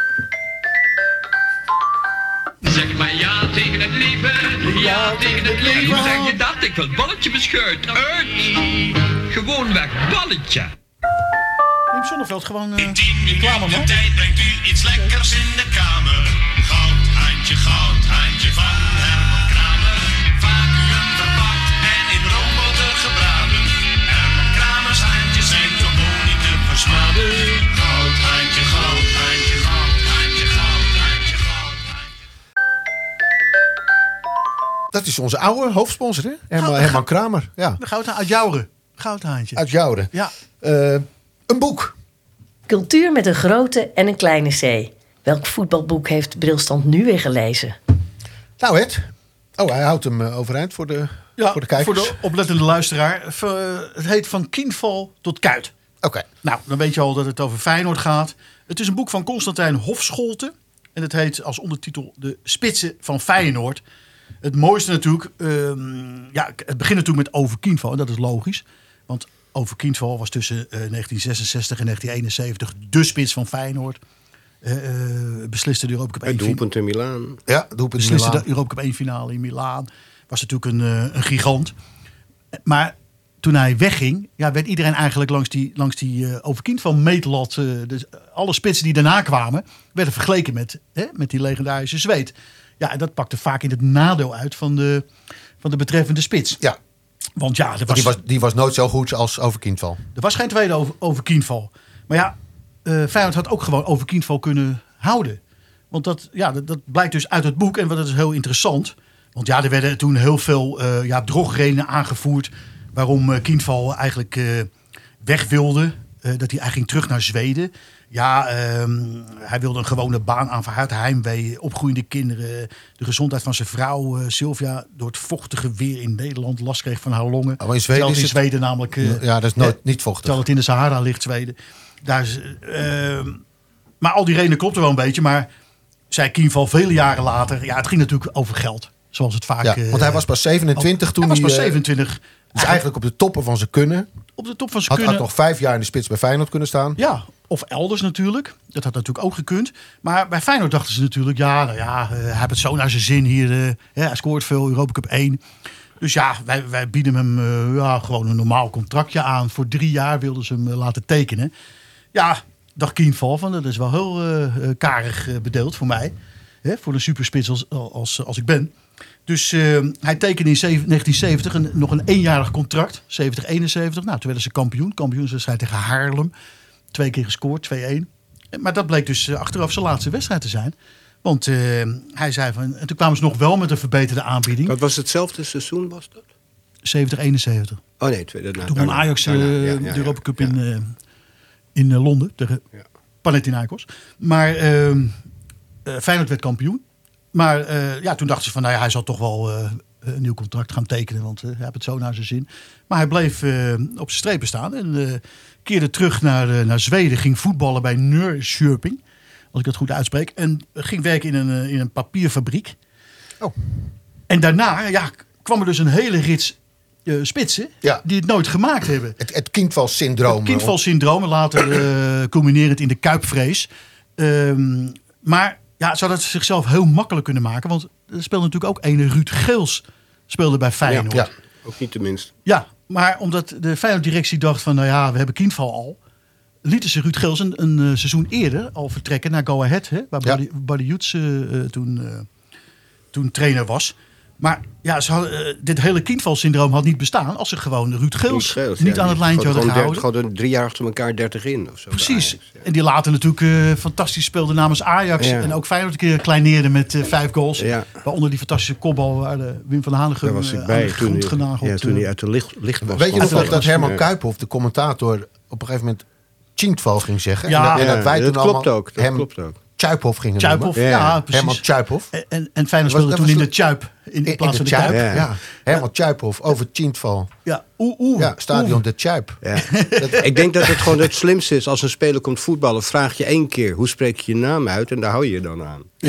[SPEAKER 10] Zeg maar ja tegen het leven, ja tegen het leven. Hoe zeg je dat? Ik wil balletje beschuit. Uit! Gewoon weg, balletje.
[SPEAKER 4] Wim Sonneveld gewoon uh,
[SPEAKER 14] In tien
[SPEAKER 4] reclame,
[SPEAKER 14] minuten
[SPEAKER 4] man.
[SPEAKER 14] tijd brengt u iets lekkers in de kamer. Goud, handje, goud, handje van Herman Kramer. Vacuüm verpakt en in roomboter gebraden. Herman Kramers handjes zijn gewoon niet te versmaden. Goud, handje, goud, handje, goud, handje, goud, handje, goud.
[SPEAKER 3] Dat is onze oude hoofdsponsor, hè? Herman, Herman Kramer. Ja.
[SPEAKER 4] De goud uit Jouren. Goudhaantje.
[SPEAKER 3] Uit Jouren.
[SPEAKER 4] Ja.
[SPEAKER 3] Uh, een boek.
[SPEAKER 2] Cultuur met een grote en een kleine C. Welk voetbalboek heeft Brilstand nu weer gelezen?
[SPEAKER 3] Nou, Ed. Oh, hij houdt hem uh, overeind voor de,
[SPEAKER 4] Ja,
[SPEAKER 3] voor de kijkers.
[SPEAKER 4] voor de oplettende luisteraar. V- uh, het heet Van Kienval tot Kuit.
[SPEAKER 3] Oké. Okay.
[SPEAKER 4] Nou, dan weet je al dat het over Feyenoord gaat. Het is een boek van Constantijn Hofscholte. En het heet als ondertitel De Spitsen van Feyenoord. Het mooiste natuurlijk... Um, ja, het begint natuurlijk met Over Kienval. En dat is logisch. Want Over Kienval was tussen uh, negentien zesenzestig en negentien eenenzeventig de spits van Feyenoord. Uh, uh, besliste de Europa Cup één.
[SPEAKER 5] Het doelpunt in Milaan.
[SPEAKER 3] Ja, doelpunt in
[SPEAKER 4] besliste
[SPEAKER 3] Milaan.
[SPEAKER 4] de Europa Cup één finale in Milaan. Was natuurlijk een, uh, een gigant. Maar toen hij wegging, ja, werd iedereen eigenlijk langs die, langs die uh, Over Kienval meetlat. Uh, dus alle spitsen die daarna kwamen, werden vergeleken met, hè, met die legendarische Zweed. Ja, en dat pakte vaak in het nadeel uit van de, van de betreffende spits.
[SPEAKER 3] Ja.
[SPEAKER 4] Want ja, er was,
[SPEAKER 3] die, was, die was nooit zo goed als Over Kienval.
[SPEAKER 4] er was geen tweede over, over Kienval. Maar ja, uh, Feyenoord had ook gewoon Over Kienval kunnen houden. Want dat, ja, dat, dat blijkt dus uit het boek. En dat is heel interessant. Want ja, er werden toen heel veel uh, ja, drogredenen aangevoerd. Waarom uh, Kienval eigenlijk uh, weg wilde. Uh, dat hij eigenlijk ging terug naar Zweden. Ja, um, hij wilde een gewone baan aan verhuid heimwee, opgroeiende kinderen, de gezondheid van zijn vrouw uh, Sylvia door het vochtige weer in Nederland last kreeg van haar longen.
[SPEAKER 3] Oh, in Zweden,
[SPEAKER 4] is
[SPEAKER 3] is
[SPEAKER 4] in Zweden
[SPEAKER 3] het...
[SPEAKER 4] namelijk. Uh,
[SPEAKER 3] ja, dat is nooit, niet vochtig.
[SPEAKER 4] Terwijl het in de Sahara ligt, Zweden. Daar is, uh, maar al die redenen klopten wel een beetje, maar zei Kienval vele jaren later, ja, het ging natuurlijk over geld, zoals het vaak.
[SPEAKER 3] Ja, want hij was pas zevenentwintig toen
[SPEAKER 4] hij was pas
[SPEAKER 3] hij,
[SPEAKER 4] zevenentwintig.
[SPEAKER 3] Dus eigenlijk op de toppen van zijn kunnen.
[SPEAKER 4] Op de top van zijn
[SPEAKER 3] had,
[SPEAKER 4] kunnen.
[SPEAKER 3] Had nog vijf jaar in de spits bij Feyenoord kunnen staan.
[SPEAKER 4] Ja, of elders natuurlijk. Dat had natuurlijk ook gekund. Maar bij Feyenoord dachten ze natuurlijk... ja, nou ja, uh, hij heeft het zo naar zijn zin hier. Uh, ja, hij scoort veel, Europa Cup één. Dus ja, wij, wij bieden hem uh, ja, gewoon een normaal contractje aan. Voor drie jaar wilden ze hem uh, laten tekenen. Ja, dacht Kienval van, dat is wel heel uh, karig uh, bedeeld voor mij. Hè, voor een superspits als, als, als ik ben. Dus uh, hij tekende in negentien zeventig een, nog een eenjarig contract. zeventig eenenzeventig. Nou, toen werden ze kampioen. Kampioenswedstrijd tegen Haarlem. Twee keer gescoord, twee-één. Maar dat bleek dus uh, achteraf zijn laatste wedstrijd te zijn. Want uh, hij zei van... En toen kwamen ze nog wel met een verbeterde aanbieding.
[SPEAKER 5] Dat was hetzelfde seizoen, was dat?
[SPEAKER 4] zeventig eenenzeventig.
[SPEAKER 5] Oh nee, tweede. Nou,
[SPEAKER 4] toen won Ajax uh, ja, ja, ja, de Europa Cup ja. in, uh, in uh, Londen. Tegen ja. Panathinaikos. Maar uh, uh, Feyenoord werd kampioen. Maar uh, ja, toen dachten ze van, nou ja, hij zal toch wel uh, een nieuw contract gaan tekenen. Want uh, hij heeft het zo naar zijn zin. Maar hij bleef uh, op zijn strepen staan. En uh, keerde terug naar, uh, naar Zweden. Ging voetballen bij Norrköping. Als ik dat goed uitspreek. En ging werken in een, uh, in een papierfabriek.
[SPEAKER 3] Oh.
[SPEAKER 4] En daarna ja, kwam er dus een hele rits uh, spitsen.
[SPEAKER 3] Ja.
[SPEAKER 4] Die het nooit gemaakt hebben.
[SPEAKER 3] Het, het kindvalsyndroom.
[SPEAKER 4] Het kindvalsyndroom. Later uh, culminerend in de kuipvrees. Um, maar... Ja, ze hadden het zichzelf heel makkelijk kunnen maken. Want er speelde natuurlijk ook ene Ruud Geels speelde bij Feyenoord.
[SPEAKER 5] Ja, ja. Ook niet tenminste.
[SPEAKER 4] Ja, maar omdat de Feyenoord-directie dacht van... nou ja, we hebben Kienval al... lieten ze Ruud Geels een, een uh, seizoen eerder al vertrekken naar Go Ahead. Hè, waar ja. Buddy Joets uh, toen, uh, toen trainer was. Maar ja, ze hadden, uh, dit hele Kienval-syndroom had niet bestaan... als ze gewoon Ruud Geels, Geels niet ja, aan het lijntje hadden gehouden.
[SPEAKER 5] Gewoon drie jaar achter elkaar dertig in of zo.
[SPEAKER 4] Precies.
[SPEAKER 5] Ajax, ja.
[SPEAKER 4] En die later natuurlijk uh, fantastisch speelde namens Ajax. Ja. En ook Feyenoord een keer kleineerde met uh, vijf goals. Ja. Waaronder die fantastische kopbal waar de Wim van Hanegem
[SPEAKER 5] was ik
[SPEAKER 4] uh,
[SPEAKER 5] bij,
[SPEAKER 4] aan de grond
[SPEAKER 5] toen
[SPEAKER 4] genageld.
[SPEAKER 5] Ja, toen hij uit de licht, licht was.
[SPEAKER 3] Weet je nog dat, dat Herman Kuiphoff, de commentator... op een gegeven moment Tjintval ging zeggen?
[SPEAKER 4] Ja,
[SPEAKER 3] en dat, en dat wij
[SPEAKER 5] ja,
[SPEAKER 3] toen
[SPEAKER 5] dat klopt
[SPEAKER 3] allemaal
[SPEAKER 5] ook. Dat
[SPEAKER 3] hem
[SPEAKER 5] klopt ook.
[SPEAKER 3] Tjuiphoff gingen
[SPEAKER 4] Tjuiphoff,
[SPEAKER 3] noemen.
[SPEAKER 4] ja, ja, precies.
[SPEAKER 3] Herman Tjuiphoff.
[SPEAKER 4] En, en, en Feyenoord speelde toen in de Tjuip. In, in plaats
[SPEAKER 3] in de
[SPEAKER 4] van de
[SPEAKER 3] Tjuip.
[SPEAKER 4] Kuip.
[SPEAKER 3] Ja. Ja. Herman Tjuiphoff over Tjintval.
[SPEAKER 4] Ja, oeh, oeh.
[SPEAKER 3] Ja, stadion
[SPEAKER 4] oeh.
[SPEAKER 3] de Tjuip.
[SPEAKER 5] Ja. Ik denk dat het gewoon het slimste is als een speler komt voetballen. Vraag je één keer, hoe spreek je je naam uit? En daar hou je je dan aan.
[SPEAKER 4] Ja.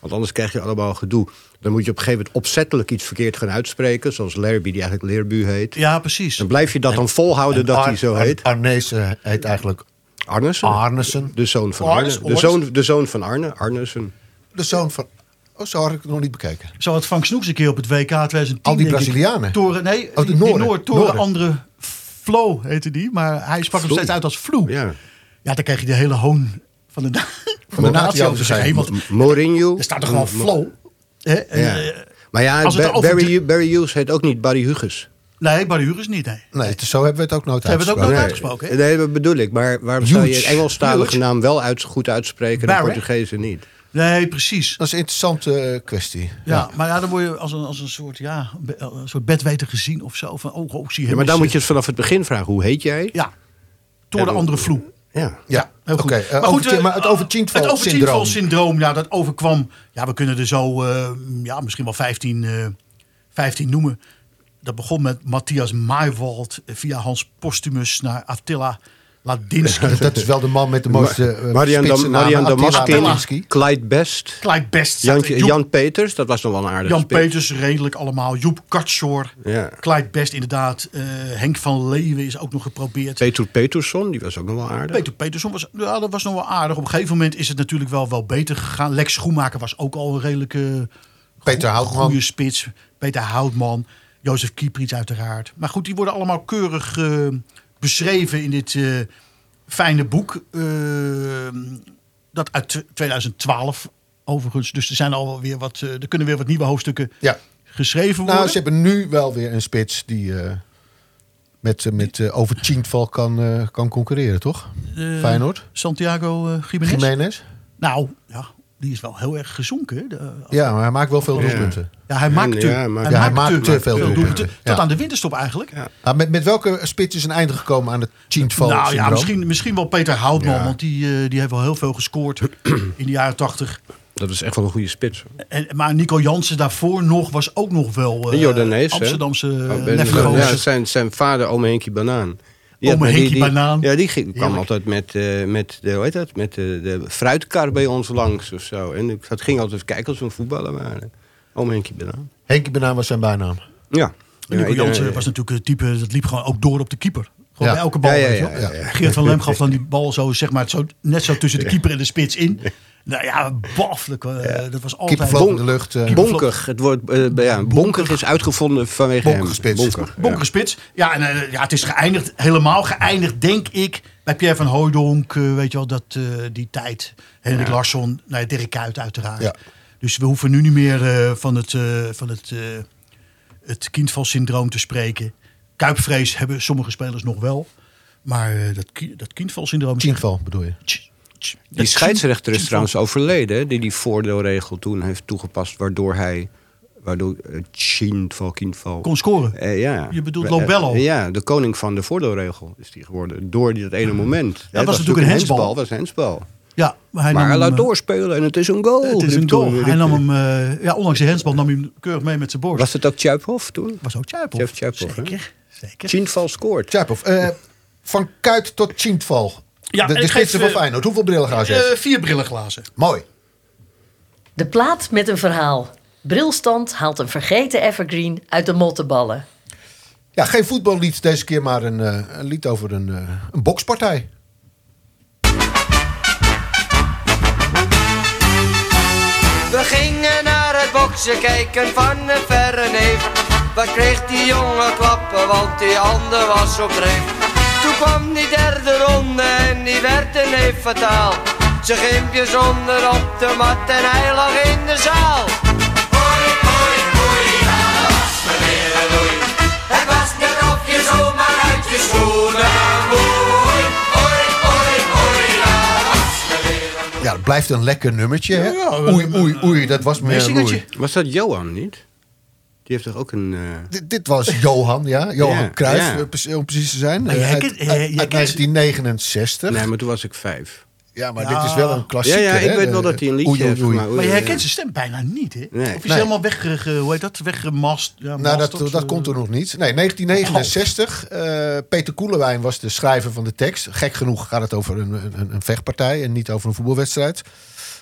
[SPEAKER 5] Want anders krijg je allemaal gedoe. Dan moet je op een gegeven moment opzettelijk iets verkeerd gaan uitspreken. Zoals Lerby, die eigenlijk Leerbu heet.
[SPEAKER 4] Ja, precies.
[SPEAKER 5] Dan blijf je dat dan volhouden
[SPEAKER 3] En
[SPEAKER 5] dat
[SPEAKER 3] Ar-
[SPEAKER 5] hij zo
[SPEAKER 3] Ar-
[SPEAKER 5] heet.
[SPEAKER 3] Arnezen heet eigenlijk
[SPEAKER 5] Arnesen.
[SPEAKER 3] Arnesen.
[SPEAKER 5] De zoon van
[SPEAKER 4] Arnes,
[SPEAKER 5] Arne. De zoon, de zoon van Arne. Arnesen.
[SPEAKER 3] De zoon van... Oh, zo had ik het nog niet bekeken.
[SPEAKER 4] Zo had Frank Snoeks een keer op het W K twintig tien.
[SPEAKER 3] Al die
[SPEAKER 4] denk ik,
[SPEAKER 3] Brazilianen.
[SPEAKER 4] Toren, nee,
[SPEAKER 3] Oh, de
[SPEAKER 4] die
[SPEAKER 3] Noorden.
[SPEAKER 4] Noord, Toren
[SPEAKER 3] Noorden.
[SPEAKER 4] andere Flo heette die. Maar hij sprak hem
[SPEAKER 5] Vloe.
[SPEAKER 4] steeds uit als Vloe.
[SPEAKER 5] Ja.
[SPEAKER 4] Ja, dan kreeg je de hele hoon van de, na- van de
[SPEAKER 3] natie
[SPEAKER 4] natie over
[SPEAKER 3] over
[SPEAKER 4] zich
[SPEAKER 3] zich
[SPEAKER 4] heen. Want
[SPEAKER 5] M- Mourinho.
[SPEAKER 4] er staat toch gewoon Flo? Hè? En,
[SPEAKER 5] Ja.
[SPEAKER 4] eh,
[SPEAKER 5] Maar ja,
[SPEAKER 4] Als het
[SPEAKER 5] Ba-
[SPEAKER 4] over-
[SPEAKER 5] Barry, Barry Hughes heet ook niet Barry Hughes.
[SPEAKER 4] nee, Barry Huggins niet, nee.
[SPEAKER 3] Nee, het- zo hebben we het ook nooit
[SPEAKER 4] Ze hebben het ook
[SPEAKER 3] uitgesproken.
[SPEAKER 4] nooit uitgesproken, hè?
[SPEAKER 5] Nee, dat bedoel ik. Maar waarom zou je
[SPEAKER 3] Huge.
[SPEAKER 5] een Engelstalige
[SPEAKER 4] Huge.
[SPEAKER 5] naam wel uit, goed uitspreken en
[SPEAKER 4] Barry.
[SPEAKER 5] de Portugezen niet?
[SPEAKER 4] Nee, precies.
[SPEAKER 3] Dat is een interessante eh, kwestie.
[SPEAKER 4] Ja, maar ja, dan word je als een, als een soort, ja, be- een soort bedweter gezien of zo. Van, oh, oh, zie je
[SPEAKER 5] Ja, maar
[SPEAKER 4] hem
[SPEAKER 5] dan
[SPEAKER 4] eens,
[SPEAKER 5] moet je het vanaf het begin vragen. Hoe heet jij?
[SPEAKER 4] Ja, door de
[SPEAKER 5] En-
[SPEAKER 4] andere Vloe.
[SPEAKER 5] Ja.
[SPEAKER 3] Ja,
[SPEAKER 4] Heel
[SPEAKER 3] oké.
[SPEAKER 4] goed.
[SPEAKER 3] eh, over-
[SPEAKER 4] eh,
[SPEAKER 3] maar het overtjintval
[SPEAKER 4] Het
[SPEAKER 3] syndroom.
[SPEAKER 4] overtjintval-syndroom, ja, dat overkwam... Ja, we kunnen er zo eh, ja, misschien wel vijftien, eh, vijftien noemen. Dat begon met Matthias Maaiwald via Hans Postumus naar Attila Ladinsky.
[SPEAKER 3] Dat is wel de man met de mooiste uh,
[SPEAKER 5] Marian, Dam, Marian Damaskin,
[SPEAKER 3] Damaskin.
[SPEAKER 5] Clyde Best,
[SPEAKER 4] Clyde Best.
[SPEAKER 5] Jan,
[SPEAKER 4] Joep-
[SPEAKER 5] Jan Peters, dat was nog wel een aardige
[SPEAKER 4] Jan
[SPEAKER 5] spits.
[SPEAKER 4] Peters, redelijk allemaal. Joep Katschor.
[SPEAKER 5] Ja.
[SPEAKER 4] Clyde Best, inderdaad. Eh, Henk van Leeuwen is ook nog geprobeerd.
[SPEAKER 5] Peter Petersson, die was ook nog wel aardig.
[SPEAKER 4] Peter Petersson was, ja, dat was nog wel aardig. Op een gegeven moment is het natuurlijk wel, wel beter gegaan. Lex Schoenmaker was ook al een redelijke
[SPEAKER 3] Peter Houtman.
[SPEAKER 4] goede spits. Peter Houtman. Jozef Kieprits uiteraard. Maar goed, die worden allemaal keurig eh, beschreven in dit eh, fijne boek. eh, dat uit tweeduizend twaalf overigens. Dus er zijn alweer wat, eh, er kunnen weer wat nieuwe hoofdstukken
[SPEAKER 3] Ja.
[SPEAKER 4] geschreven worden.
[SPEAKER 3] Nou, ze hebben nu wel weer een spits die eh, met, uh, met uh, over Tjintval kan, uh, kan concurreren, toch?
[SPEAKER 4] Eh,
[SPEAKER 3] Feyenoord.
[SPEAKER 4] Santiago uh, Gimenez.
[SPEAKER 3] Jiménez.
[SPEAKER 4] Nou, ja, die is wel heel erg gezonken. hè. De,
[SPEAKER 3] Ja, maar hij maakt wel veel doelpunten.
[SPEAKER 4] Ja, hij maakt te,
[SPEAKER 5] Ja, maar-
[SPEAKER 3] Ja, hij
[SPEAKER 4] maakt
[SPEAKER 3] maakt te veel doelpunten.
[SPEAKER 4] Tot
[SPEAKER 3] Ja.
[SPEAKER 4] aan de winterstop eigenlijk.
[SPEAKER 5] Ja.
[SPEAKER 3] Ah, met, met welke spits is een einde gekomen aan het Tjintval
[SPEAKER 4] Nou ja,
[SPEAKER 3] syndroom?
[SPEAKER 4] misschien, misschien wel Peter Houtman.
[SPEAKER 3] Ja.
[SPEAKER 4] Want die, uh, die heeft wel heel veel gescoord in de jaren tachtig.
[SPEAKER 5] Dat is echt wel een goede spits.
[SPEAKER 4] En, maar Nico Jansen daarvoor nog was ook nog wel
[SPEAKER 5] De
[SPEAKER 4] uh,
[SPEAKER 5] Jordanees, hè?
[SPEAKER 4] Amsterdamse uh,
[SPEAKER 5] Oh, ben-
[SPEAKER 4] nefgozer.
[SPEAKER 5] ja, zijn, zijn vader, ome Henkie Banaan.
[SPEAKER 4] Ome
[SPEAKER 5] maar
[SPEAKER 4] Henkie
[SPEAKER 5] die,
[SPEAKER 4] Banaan.
[SPEAKER 5] Ja, die ging, kwam
[SPEAKER 4] Heerlijk.
[SPEAKER 5] altijd met, uh, met, de, hoe heet dat? met de, de fruitkar bij ons langs of zo. En ik zat, ging altijd kijken als we een voetballer waren. Ome Henkie Banaan.
[SPEAKER 3] Henkie Banaan was zijn bijnaam.
[SPEAKER 5] Ja.
[SPEAKER 4] En Nico
[SPEAKER 5] Ja, ik,
[SPEAKER 4] Jansen
[SPEAKER 5] uh,
[SPEAKER 4] was natuurlijk het type, dat liep gewoon ook door op de keeper. Gewoon
[SPEAKER 3] Ja.
[SPEAKER 4] bij elke bal.
[SPEAKER 5] Ja, ja,
[SPEAKER 4] weet je
[SPEAKER 5] ja,
[SPEAKER 4] wel.
[SPEAKER 5] ja, ja.
[SPEAKER 4] Geert van Lem gaf dan die bal zo, zeg maar, zo, net zo tussen de keeper en de spits in. Nou ja, baffelijk. Uh, dat was altijd...
[SPEAKER 3] Keeper vloog in de lucht. uh,
[SPEAKER 5] Bonkig. Het woord, uh, ja, bonkig is uitgevonden vanwege
[SPEAKER 3] Bonkige
[SPEAKER 5] hem.
[SPEAKER 3] spits.
[SPEAKER 5] Bonker, ja.
[SPEAKER 4] Bonkerspits. Ja, en uh, ja, het is geëindigd, helemaal geëindigd, denk ik, bij Pierre van Hooijdonk. Uh, weet je wel, dat, uh, die tijd. Henrik
[SPEAKER 5] Ja.
[SPEAKER 4] Larsson, nou ja, Dirk Kuyt uiteraard.
[SPEAKER 3] Ja.
[SPEAKER 4] Dus we hoeven nu niet meer uh, van het, uh, van het, uh, het kindvalsyndroom te spreken. Kuipvrees hebben sommige spelers nog wel. Maar uh, dat, ki- dat kindvalsyndroom...
[SPEAKER 3] Tjintval bedoel je?
[SPEAKER 5] Die scheidsrechter is trouwens overleden, hè, die die voordeelregel toen heeft toegepast, waardoor hij, waardoor uh, Kindval, Kindval...
[SPEAKER 4] kon scoren.
[SPEAKER 5] Eh, ja.
[SPEAKER 4] Je bedoelt
[SPEAKER 5] Eh,
[SPEAKER 4] Lobello?
[SPEAKER 5] eh, ja, de koning van de voordeelregel is die geworden. Door die, dat ene moment.
[SPEAKER 4] Ja,
[SPEAKER 5] Hè,
[SPEAKER 4] dat
[SPEAKER 5] het
[SPEAKER 4] was natuurlijk een hensbal.
[SPEAKER 5] Dat was een hensbal.
[SPEAKER 4] Ja, maar hij
[SPEAKER 5] Maar
[SPEAKER 4] nam
[SPEAKER 5] hij
[SPEAKER 4] hem,
[SPEAKER 5] laat
[SPEAKER 4] uh,
[SPEAKER 5] doorspelen en het is een goal.
[SPEAKER 4] Het is
[SPEAKER 5] riep
[SPEAKER 4] een goal.
[SPEAKER 5] toen-
[SPEAKER 4] Hij nam hem, uh, ja, ondanks de hensbal nam hij hem keurig mee met zijn borst.
[SPEAKER 5] Was het ook Tjuiphoff toen?
[SPEAKER 4] Was ook Tjuiphoff.
[SPEAKER 5] Jeff Tjuiphoff, hè?
[SPEAKER 4] Zeker, zeker.
[SPEAKER 5] Kindval scoort.
[SPEAKER 3] Tjapov. Uh, van Kuyt tot Tjintval.
[SPEAKER 4] Ja,
[SPEAKER 3] de de
[SPEAKER 4] ik
[SPEAKER 3] gidsen
[SPEAKER 4] geef,
[SPEAKER 3] van
[SPEAKER 4] uh,
[SPEAKER 3] Feyenoord. Hoeveel brillen gaan ze?
[SPEAKER 4] Uh, vier brillenglazen.
[SPEAKER 3] Mooi.
[SPEAKER 2] De plaat met een verhaal. Brilstand haalt een vergeten evergreen uit de mottenballen.
[SPEAKER 3] Ja, geen voetballied deze keer, maar een, uh, een lied over een, uh, een bokspartij.
[SPEAKER 15] We gingen naar het boksen kijken van een verre neef. Wat kreeg die jongen klappen, want die ander was op dreef. Toen kwam die derde ronde en die werd een neef fataal. Zijn gimpjes onder op de mat en hij lag in de zaal. Hoi, hoi, hoi, ja, dat was meneer een loei. Het was net of je zomaar uit je schoenen moei. Hoi, hoi, hoi, ja, dat was meneer een loei.
[SPEAKER 3] Ja, het blijft een lekker nummertje. Hè?
[SPEAKER 4] Ja,
[SPEAKER 3] oei, oei, oei, dat was meer
[SPEAKER 4] Meesingertje.
[SPEAKER 3] Loei.
[SPEAKER 5] Was dat Johan niet? Die heeft toch ook een... Uh...
[SPEAKER 3] Dit, dit was Johan, ja. Johan
[SPEAKER 5] Ja,
[SPEAKER 3] Cruijff,
[SPEAKER 5] ja.
[SPEAKER 3] eh, precies- om precies te zijn.
[SPEAKER 4] Maar jij
[SPEAKER 3] Eh, uit
[SPEAKER 4] kent-
[SPEAKER 3] uit-
[SPEAKER 4] jij-
[SPEAKER 3] uit
[SPEAKER 4] jij kent-
[SPEAKER 3] negentien negenenzestig.
[SPEAKER 5] Nee, maar toen was ik vijf.
[SPEAKER 3] Ja, maar
[SPEAKER 4] Ja.
[SPEAKER 3] dit is wel een klassieker.
[SPEAKER 5] Ja, ja, ik
[SPEAKER 3] hè?
[SPEAKER 5] weet wel dat hij een liedje
[SPEAKER 3] Oei, oei,
[SPEAKER 5] heeft
[SPEAKER 3] oei.
[SPEAKER 5] gemaakt.
[SPEAKER 4] Maar je
[SPEAKER 5] Ja.
[SPEAKER 4] herkent zijn stem bijna niet, hè?
[SPEAKER 5] Nee.
[SPEAKER 4] Of is hij
[SPEAKER 3] Nee.
[SPEAKER 4] helemaal weg, uh, hoe heet dat, weggemast? Ja,
[SPEAKER 3] Nou,
[SPEAKER 4] mast
[SPEAKER 3] dat,
[SPEAKER 4] of
[SPEAKER 3] dat
[SPEAKER 4] zo.
[SPEAKER 3] komt er nog niet. Nee, negentien negenenzestig. eh, Peter Koelewijn was de schrijver van de tekst. Gek genoeg gaat het over een, een, een vechtpartij en niet over een voetbalwedstrijd.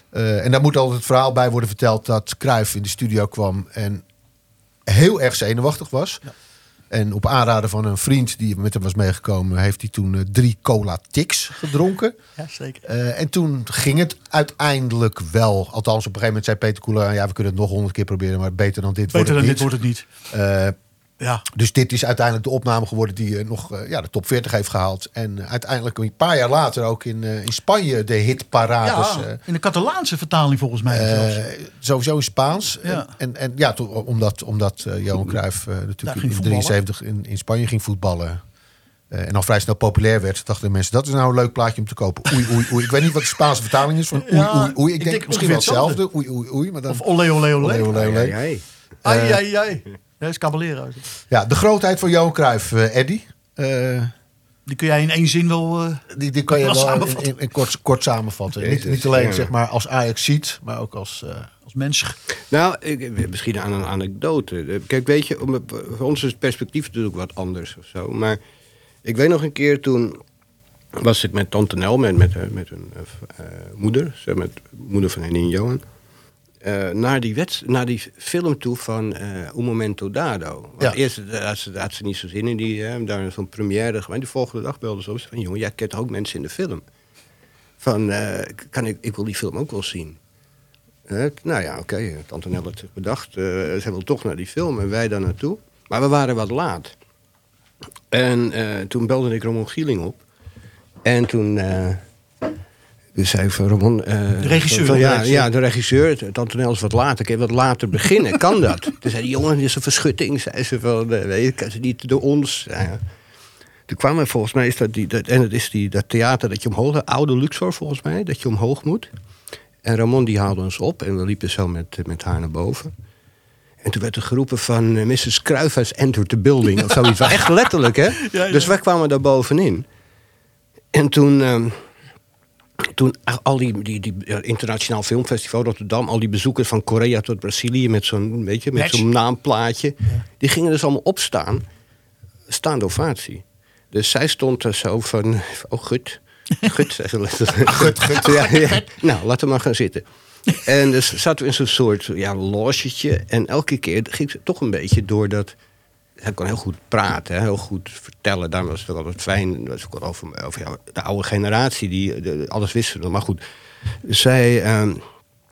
[SPEAKER 3] Uh, en daar moet altijd het verhaal bij worden verteld dat Cruijff in de studio kwam en heel erg zenuwachtig was. Ja. En op aanraden van een vriend die met hem was meegekomen, heeft hij toen uh, drie cola Tix gedronken.
[SPEAKER 4] Ja, zeker.
[SPEAKER 3] Uh, en toen ging het uiteindelijk wel. Althans, op een gegeven moment zei Peter Koeler, ja, we kunnen het nog honderd keer proberen, maar beter dan dit
[SPEAKER 4] beter
[SPEAKER 3] wordt het
[SPEAKER 4] dan
[SPEAKER 3] niet.
[SPEAKER 4] dit wordt het niet.
[SPEAKER 3] Uh,
[SPEAKER 4] Ja.
[SPEAKER 3] Dus dit is uiteindelijk de opname geworden die uh, nog uh, ja, de top veertig heeft gehaald. En uh, uiteindelijk een paar jaar later ook in, uh, in Spanje de hitparades.
[SPEAKER 4] Ja,
[SPEAKER 3] uh,
[SPEAKER 4] in de Catalaanse vertaling volgens mij.
[SPEAKER 3] Uh, sowieso in Spaans.
[SPEAKER 4] Ja.
[SPEAKER 3] En, en, en ja, to, omdat, omdat uh, Johan Cruijff uh, natuurlijk in drieënzeventig in, in Spanje ging voetballen. Uh, en al vrij snel populair werd, dachten de mensen, dat is nou een leuk plaatje om te kopen. Oei, oei, oei. Ik weet niet wat de Spaanse vertaling is van oei,
[SPEAKER 4] ja,
[SPEAKER 3] oei, oei. Ik, ik denk, denk misschien wel hetzelfde.
[SPEAKER 4] hetzelfde.
[SPEAKER 3] Oei, oei, oei. Maar dan...
[SPEAKER 4] Of olé, olé, olé.
[SPEAKER 3] olé, olé, olé.
[SPEAKER 5] Ai, ai,
[SPEAKER 4] ai.
[SPEAKER 3] Uh,
[SPEAKER 4] ai, ai. Dat is Caballero.
[SPEAKER 3] Ja, de grootheid van Johan Cruijff, uh, Eddy. Uh,
[SPEAKER 4] die kun jij in één zin wel uh,
[SPEAKER 3] Die, die kan je wel in, in, in kort, kort samenvatten. Jezus, niet, niet alleen ja. zeg maar, als Ajax ziet, maar ook als, uh,
[SPEAKER 4] als mens.
[SPEAKER 5] Nou, ik, misschien aan een anekdote. Kijk, weet je, om, voor ons is het perspectief natuurlijk wat anders of zo. Maar ik weet nog een keer toen was ik met tante Nel, met, met, met een uh, moeder, met moeder van Henny en Johan. Uh, naar, die wets, naar die film toe van uh, Un Momento Dado. Want ja. Eerst had ze, had ze niet zo zin in, die, uh, daar zo'n première gemaakt. Die volgende dag belde ze op. Van, jongen, jij kent ook mensen in de film. Van, uh, kan ik, ik wil die film ook wel zien. Uh, nou ja, oké, okay, tante Nel had zich bedacht. Uh, ze wil toch naar die film en wij daar naartoe. Maar we waren wat laat. En uh, toen belde ik Ramon Gieling op. En toen... Uh, Dus zei van Ramon... Uh,
[SPEAKER 4] de regisseur.
[SPEAKER 5] Van, ja,
[SPEAKER 4] de regisseur.
[SPEAKER 5] ja, de regisseur. Tante Nel is wat later. Kan je wat later beginnen? Kan dat? Toen zei die jongen, dit is een verschutting. Zei ze van, uh, weet je, kan ze niet door ons. Ja, ja. Toen kwam er volgens mij, is dat, die, dat, en het is die, dat theater dat je omhoog... Oude Luxor volgens mij, dat je omhoog moet. En Ramon die haalde ons op. En we liepen zo met, met haar naar boven. En toen werd er geroepen van... Uh, missus Cruijff has entered the building. Of zoiets. Echt letterlijk, hè? Ja, ja. Dus wij kwamen daar bovenin. En toen... Uh, Toen al die, die, die internationaal filmfestival Rotterdam, al die bezoekers van Korea tot Brazilië met zo'n, weet je, met zo'n naamplaatje, ja. Die gingen dus allemaal opstaan, staande ovatie. Dus zij stond er zo van, oh gut, gut, zei ze letterlijk. Gut, gut, ja, ja. Nou, laten we maar gaan zitten. En dus zaten we in zo'n soort ja, logetje en elke keer ging ze toch een beetje door dat. Hij kon heel goed praten, heel goed vertellen. Daarom was het ook altijd fijn. Dat was ook over, over ja, de oude generatie die de, alles wisten. Maar goed, zij... Um,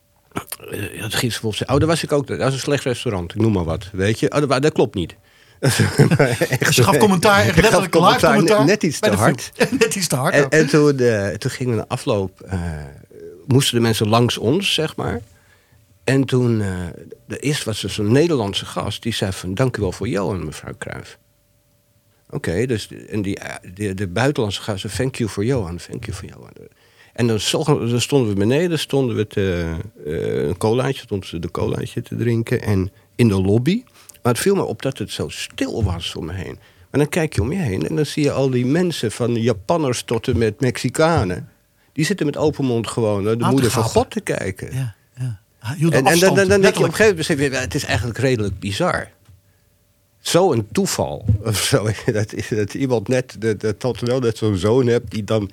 [SPEAKER 5] dat ging ze volgens oh, daar was ik ook. Dat was een slecht restaurant, ik noem maar wat. Weet je, oh, dat, dat klopt niet.
[SPEAKER 4] Echt, je gaf commentaar, echt letterlijk live commentaar.
[SPEAKER 5] Net, net iets te hard.
[SPEAKER 4] Net iets te hard.
[SPEAKER 5] En, en toen, uh, toen gingen we de afloop... Uh, moesten de mensen langs ons, zeg maar... En toen, uh, de eerste was dus een Nederlandse gast... die zei van, dank u wel voor Johan, mevrouw Cruijff. Oké, okay, dus en die, de, de buitenlandse gast zei, thank you voor Johan, thank you voor Johan. En dan, dan stonden we beneden, stonden we te, uh, een colaatje, stonden ze de colaatje te drinken... en in de lobby. Maar het viel me op dat het zo stil was om me heen. Maar dan kijk je om je heen en dan zie je al die mensen... van Japanners tot en met Mexicanen... die zitten met open mond gewoon naar de
[SPEAKER 4] Aan
[SPEAKER 5] moeder van God te kijken.
[SPEAKER 4] Ja, ja.
[SPEAKER 5] En, en dan, dan, dan denk je op een gegeven moment, het is eigenlijk redelijk bizar. Zo een toeval. Of zo, dat, is, dat iemand net, dat, dat tot wel net zo'n zoon hebt die dan...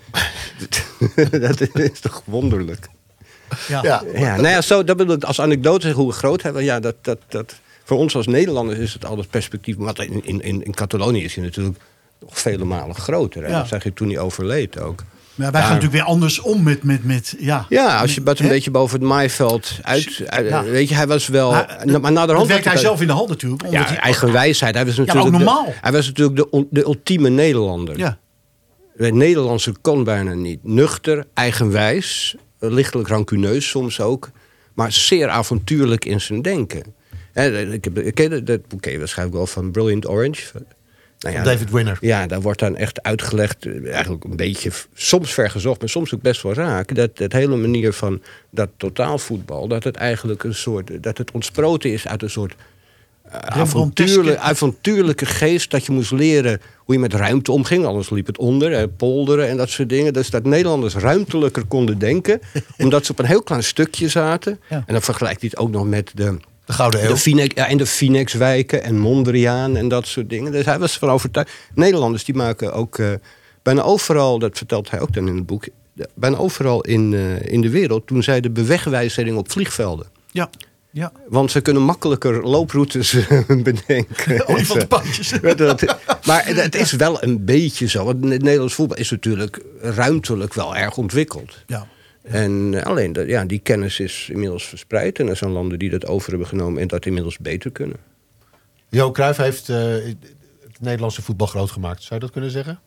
[SPEAKER 5] dat is toch wonderlijk.
[SPEAKER 4] Ja,
[SPEAKER 5] ja, ja nou ja, zo, dat bedoel ik als anekdote zeggen hoe groot hebben. Ja, dat, dat, dat, voor ons als Nederlanders is het altijd perspectief. Maar in, in, in, in Catalonië is hij natuurlijk nog vele malen groter. Hè? Ja. Dat zag je toen hij overleed ook.
[SPEAKER 4] Maar wij gaan
[SPEAKER 5] ja.
[SPEAKER 4] natuurlijk weer anders om met... met, met ja.
[SPEAKER 5] ja, als je wat een He? beetje boven het maaiveld uit... uit ja. Weet je, hij was wel...
[SPEAKER 4] Maar,
[SPEAKER 5] maar naderhand
[SPEAKER 4] werkt hij zelf in de hand natuurlijk.
[SPEAKER 5] Ja,
[SPEAKER 4] hij,
[SPEAKER 5] eigen wijsheid. Hij was natuurlijk,
[SPEAKER 4] ja, maar ook normaal.
[SPEAKER 5] De, hij was natuurlijk de, de ultieme Nederlander.
[SPEAKER 4] Ja.
[SPEAKER 5] De Nederlandse kon bijna niet. Nuchter, eigenwijs, lichtelijk rancuneus soms ook. Maar zeer avontuurlijk in zijn denken. He, ik heb, ik ken dat boek ken je waarschijnlijk wel van Brilliant Orange... Nou ja,
[SPEAKER 3] David Winner.
[SPEAKER 5] Ja, daar wordt dan echt uitgelegd, eigenlijk een beetje soms vergezocht, maar soms ook best wel raak. Dat het hele manier van dat totaalvoetbal, dat het eigenlijk een soort, dat het ontsproten is uit een soort uh, avontuurlijke, avontuurlijke geest. Dat je moest leren hoe je met ruimte omging, anders liep het onder, hè, polderen en dat soort dingen. Dus dat Nederlanders ruimtelijker konden denken, omdat ze op een heel klein stukje zaten. Ja. En dan vergelijkt hij het ook nog met de...
[SPEAKER 3] De Gouden Eeuw.
[SPEAKER 5] De Finex, ja, en de Phoenixwijken en Mondriaan en dat soort dingen. Dus hij was ervan overtuigd. Nederlanders die maken ook uh, bijna overal, dat vertelt hij ook dan in het boek... bijna overal in, uh, in de wereld doen zij de bewegwijzering op vliegvelden.
[SPEAKER 4] Ja. Ja.
[SPEAKER 5] Want ze kunnen makkelijker looproutes bedenken.
[SPEAKER 4] Olifantenpadjes.
[SPEAKER 5] Maar het is wel een beetje zo. Het Nederlands voetbal is natuurlijk ruimtelijk wel erg ontwikkeld.
[SPEAKER 4] Ja.
[SPEAKER 5] En alleen de, ja, die kennis is inmiddels verspreid. En er zijn landen die dat over hebben genomen en dat inmiddels beter kunnen.
[SPEAKER 3] Jo Cruijff heeft uh, het Nederlandse voetbal groot gemaakt. Zou je dat kunnen zeggen?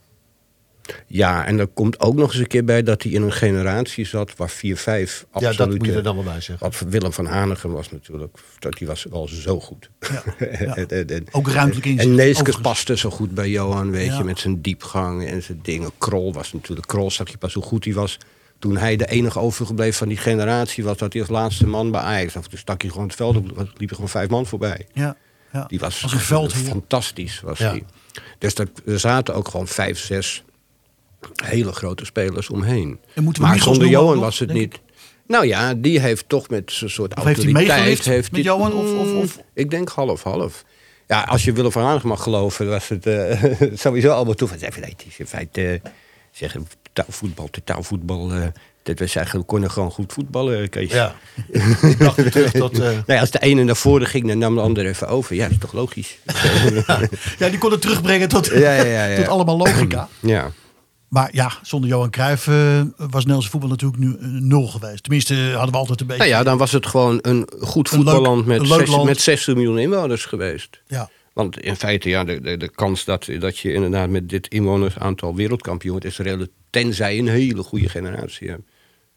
[SPEAKER 5] Ja, en er komt ook nog eens een keer bij dat hij in een generatie zat waar vier, vijf absoluut...
[SPEAKER 3] Ja, dat moet je er dan wel bij zeggen.
[SPEAKER 5] Wat Willem van Hanegem was natuurlijk, dat die was wel zo goed.
[SPEAKER 4] Ja, ja.
[SPEAKER 5] en, en, en,
[SPEAKER 4] ook ruimtelijk inzicht.
[SPEAKER 5] En Neeskens paste zo goed bij Johan, weet
[SPEAKER 4] ja.
[SPEAKER 5] je, met zijn diepgang en zijn dingen. Krol was natuurlijk, Krol zag je pas hoe goed hij was toen hij de enige overgebleven van die generatie was, dat hij als laatste man bij Ajax. Of toen stak hij gewoon het veld op, liepen gewoon vijf man voorbij.
[SPEAKER 4] Ja, ja.
[SPEAKER 5] Die was
[SPEAKER 4] als een veld
[SPEAKER 5] fantastisch, was
[SPEAKER 3] ja.
[SPEAKER 5] hij. Dus er, er zaten ook gewoon vijf, zes hele grote spelers omheen. Maar zonder Johan nog, was het niet. Ik? Nou ja, die heeft toch met zo'n soort
[SPEAKER 4] of
[SPEAKER 5] autoriteit.
[SPEAKER 4] Heeft hij
[SPEAKER 5] heeft
[SPEAKER 4] met
[SPEAKER 5] die,
[SPEAKER 4] Johan? Of, of, of?
[SPEAKER 5] Ik denk half, half. Ja, als je Willem van Hanegem mag geloven, was het uh, sowieso allemaal toe. Van, nee, het is in feite uh, zeggen, totaalvoetbal, totaalvoetbal. Uh, dat was eigenlijk, we konden gewoon goed voetballen, Kees.
[SPEAKER 3] Ja. Ik dacht weer terug tot... Uh...
[SPEAKER 5] Nee, als de ene naar voren ging, dan nam de ander even over. Ja, dat is toch logisch.
[SPEAKER 4] Ja, die kon het terugbrengen tot,
[SPEAKER 5] ja, ja, ja, ja.
[SPEAKER 4] tot allemaal logica.
[SPEAKER 5] Ja.
[SPEAKER 4] Maar ja, zonder Johan Cruijff uh, was Nederlandse voetbal natuurlijk nu uh, nul geweest. Tenminste, hadden we altijd een beetje...
[SPEAKER 5] Nou ja, dan was het gewoon een goed voetballand met, zes, met zestig miljoen inwoners geweest.
[SPEAKER 4] Ja.
[SPEAKER 5] Want in feite, ja, de, de, de kans dat, dat je inderdaad met dit inwonersaantal wereldkampioen wordt, is redelijk, tenzij je een hele goede generatie hebt.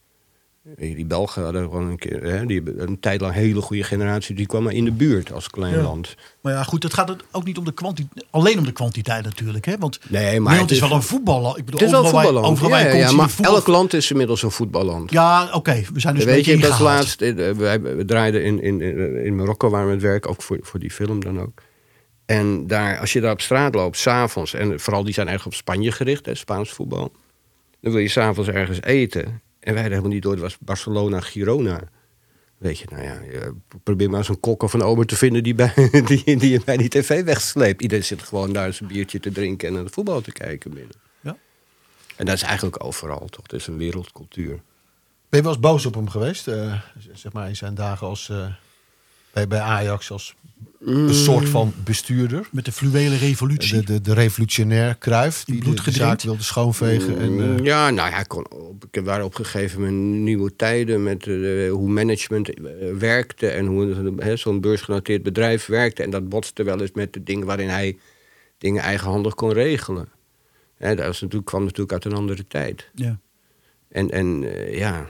[SPEAKER 5] Die Belgen hadden gewoon een keer, hè, die hebben een tijd lang een hele goede generatie, die kwam maar in de buurt als klein
[SPEAKER 4] ja.
[SPEAKER 5] land.
[SPEAKER 4] Maar ja, goed, het gaat ook niet om de kwantiteit, alleen om de kwantiteit natuurlijk, hè? Want
[SPEAKER 5] nee, maar
[SPEAKER 4] Nederland
[SPEAKER 5] het
[SPEAKER 4] is wel een voetballand. Ik bedoel,
[SPEAKER 5] het is wel een
[SPEAKER 4] overal
[SPEAKER 5] voetballand.
[SPEAKER 4] Bij, overal
[SPEAKER 5] ja, ja, ja, maar
[SPEAKER 4] voetbal...
[SPEAKER 5] elk land is inmiddels een voetballand.
[SPEAKER 4] Ja, oké, okay, we zijn dus
[SPEAKER 5] weet
[SPEAKER 4] een
[SPEAKER 5] je, dat
[SPEAKER 4] ingehaald.
[SPEAKER 5] laatst, wij we draaiden in, in, in Marokko waar we het werk, ook voor, voor die film dan ook. En daar, als je daar op straat loopt, s'avonds, en vooral die zijn erg op Spanje gericht, hè, Spaans voetbal. Dan wil je s'avonds ergens eten. En wij hadden helemaal niet door, het was Barcelona-Girona. Weet je, nou ja, probeer maar eens een kok of een ober te vinden die, bij, die, die je bij die tv wegsleept. Iedereen zit gewoon daar zijn biertje te drinken en naar de voetbal te kijken binnen.
[SPEAKER 4] Ja.
[SPEAKER 5] En dat is eigenlijk overal, toch? Het is een wereldcultuur.
[SPEAKER 3] Ben je wel eens boos op hem geweest? Uh, zeg maar in zijn dagen als, uh, bij, bij Ajax als mm. een soort van bestuurder.
[SPEAKER 4] Met de fluwele revolutie.
[SPEAKER 3] De, de, de revolutionair Cruijff die de, de zaak wilde schoonvegen. En, uh...
[SPEAKER 5] Ja, nou ja, ik, kon op, ik waren op een gegeven moment nieuwe tijden met uh, hoe management uh, werkte en hoe uh, zo'n beursgenoteerd bedrijf werkte. En dat botste wel eens met de dingen waarin hij dingen eigenhandig kon regelen. Hè, dat was natuurlijk, kwam natuurlijk uit een andere tijd.
[SPEAKER 4] Ja. En,
[SPEAKER 5] en uh, ja,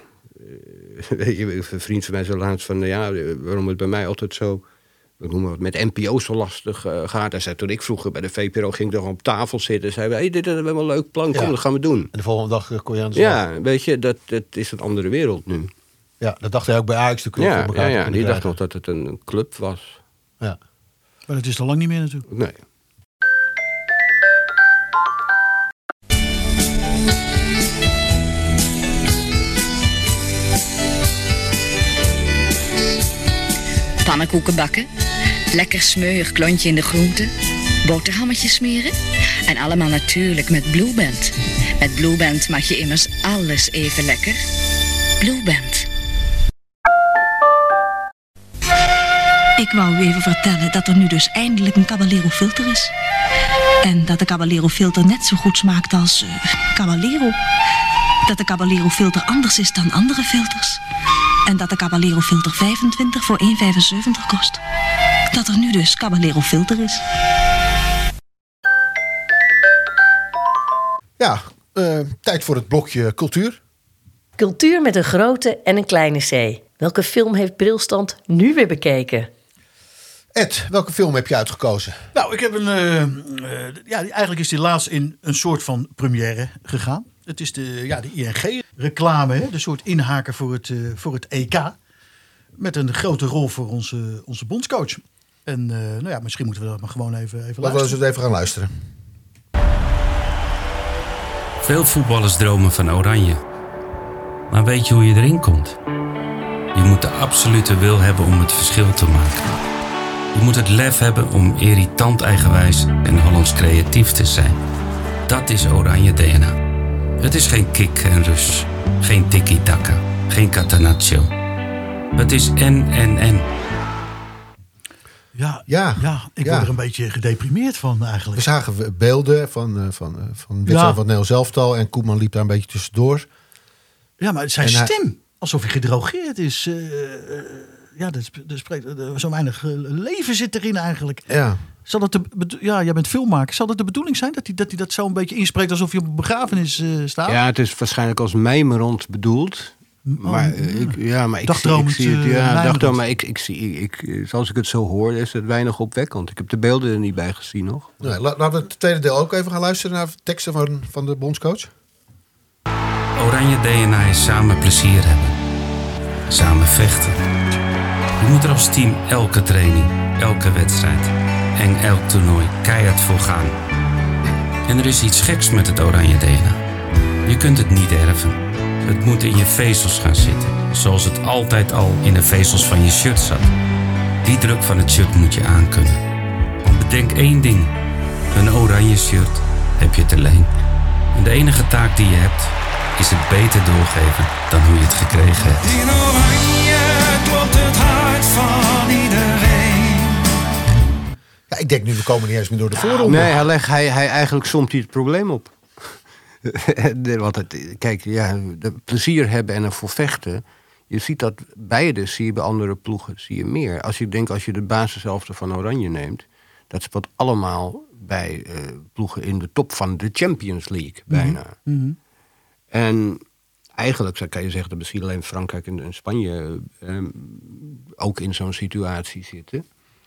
[SPEAKER 5] uh, een vriend van mij zei laatst van, ja, waarom het bij mij altijd zo, we noemen het met N P O zo lastig uh, gaat. Hij zei, toen ik vroeger bij de V P R O ging, ik er op tafel zitten. Zei, hey, dit is wel een leuk plan, kom, ja. dat gaan we doen.
[SPEAKER 3] En de volgende dag uh, kon je aan de slag.
[SPEAKER 5] Ja, weet je, dat, dat is een andere wereld nu.
[SPEAKER 3] Ja, dat dacht hij ook bij Ajax. De club
[SPEAKER 5] ja,
[SPEAKER 3] voor elkaar
[SPEAKER 5] ja, ja,
[SPEAKER 3] te
[SPEAKER 5] die
[SPEAKER 3] krijgen.
[SPEAKER 5] dacht nog dat het een club was.
[SPEAKER 3] Ja.
[SPEAKER 4] Maar dat is al lang niet meer natuurlijk.
[SPEAKER 5] Nee.
[SPEAKER 16] Pannenkoeken bakken, lekker smeuig klontje in de groenten, boterhammetjes smeren en allemaal natuurlijk met Blueband. Met Blueband mag je immers alles even lekker. Blueband.
[SPEAKER 17] Ik wou u even vertellen dat er nu dus eindelijk een Caballero filter is. En dat de Caballero filter net zo goed smaakt als uh, Caballero. Dat de Caballero filter anders is dan andere filters. En dat de Caballero filter vijfentwintig voor één vijfenzeventig kost. Dat er nu dus Caballero filter is.
[SPEAKER 3] Ja, uh, tijd voor het blokje cultuur.
[SPEAKER 2] Cultuur met een grote en een kleine C. Welke film heeft Brilstand nu weer bekeken?
[SPEAKER 3] Ed, welke film heb je uitgekozen?
[SPEAKER 4] Nou, ik heb een... Uh, uh, ja, eigenlijk is die laatst in een soort van première gegaan. Het is de, ja, de I N G-reclame, hè? De soort inhaker voor het, uh, voor het E K. Met een grote rol voor onze, onze bondscoach. En uh, nou ja, misschien moeten we dat maar gewoon even, even
[SPEAKER 3] luisteren. Laten we eens even gaan luisteren.
[SPEAKER 18] Veel voetballers dromen van oranje. Maar weet je hoe je erin komt? Je moet de absolute wil hebben om het verschil te maken. Je moet het lef hebben om irritant eigenwijs en Hollands creatief te zijn. Dat is oranje D N A. Het is geen kick en rus. Geen tiki-taka, geen catenaccio. Het is en, en, en.
[SPEAKER 4] Ja,
[SPEAKER 3] Ja,
[SPEAKER 4] ja ik
[SPEAKER 3] ja.
[SPEAKER 4] word er een beetje gedeprimeerd van eigenlijk.
[SPEAKER 3] We zagen beelden van, uh, van, uh, van de wedstrijd
[SPEAKER 4] Ja.
[SPEAKER 3] van het Nederlands elftal. En Koeman liep daar een beetje tussendoor.
[SPEAKER 4] Ja, maar zijn
[SPEAKER 3] En hij-
[SPEAKER 4] stem, alsof hij gedrogeerd is. Uh, uh, ja, dat, sp- dat spreekt, uh, zo weinig uh, leven zit erin eigenlijk.
[SPEAKER 3] Ja.
[SPEAKER 4] Zal dat de, bedo- ja, jij bent filmmaker. Zal dat de bedoeling zijn dat hij dat, hij dat zo een beetje inspreekt alsof hij op een begrafenis uh, staat?
[SPEAKER 5] Ja, het is waarschijnlijk als mijmerend bedoeld. Maar, uh, ik, ja, maar ik, zie, ik
[SPEAKER 4] Dagdromend,
[SPEAKER 5] zie het.
[SPEAKER 4] uh,
[SPEAKER 5] Ja,
[SPEAKER 4] mijmerend.
[SPEAKER 5] dagdroom, maar ik, ik zie, ik, ik- zoals ik het zo hoor, is het weinig opwekkend. Ik heb de beelden er niet bij gezien nog.
[SPEAKER 3] Nee, la- laten we het tweede deel ook even gaan luisteren naar teksten van, van de bondscoach.
[SPEAKER 18] Oranje D N A is samen plezier hebben. Samen vechten. Je moet er als team elke training, elke wedstrijd en elk toernooi keihard voor gaan. En er is iets geks met het Oranje D N A. Je kunt het niet erven. Het moet in je vezels gaan zitten. Zoals het altijd al in de vezels van je shirt zat. Die druk van het shirt moet je aankunnen. Want bedenk één ding. Een oranje shirt heb je te leen. En de enige taak die je hebt is het beter doorgeven dan hoe je het gekregen hebt.
[SPEAKER 14] In oranje klopt het hart van iedereen.
[SPEAKER 3] Ja, ik denk nu, we komen niet eens meer door de voorronde.
[SPEAKER 5] Nee, hij, legt, hij, hij eigenlijk somt hij het probleem op. De- Want het, kijk, ja, de plezier hebben en ervoor vechten. Je ziet dat beide, zie je bij andere ploegen, zie je meer. Als je denkt, als je de basiselfte van Oranje neemt, dat speelt allemaal bij uh, ploegen in de top van de Champions League, bijna.
[SPEAKER 4] Mm-hmm.
[SPEAKER 5] En eigenlijk zou kan je zeggen dat misschien alleen Frankrijk en, en Spanje uh, ook in zo'n situatie zitten.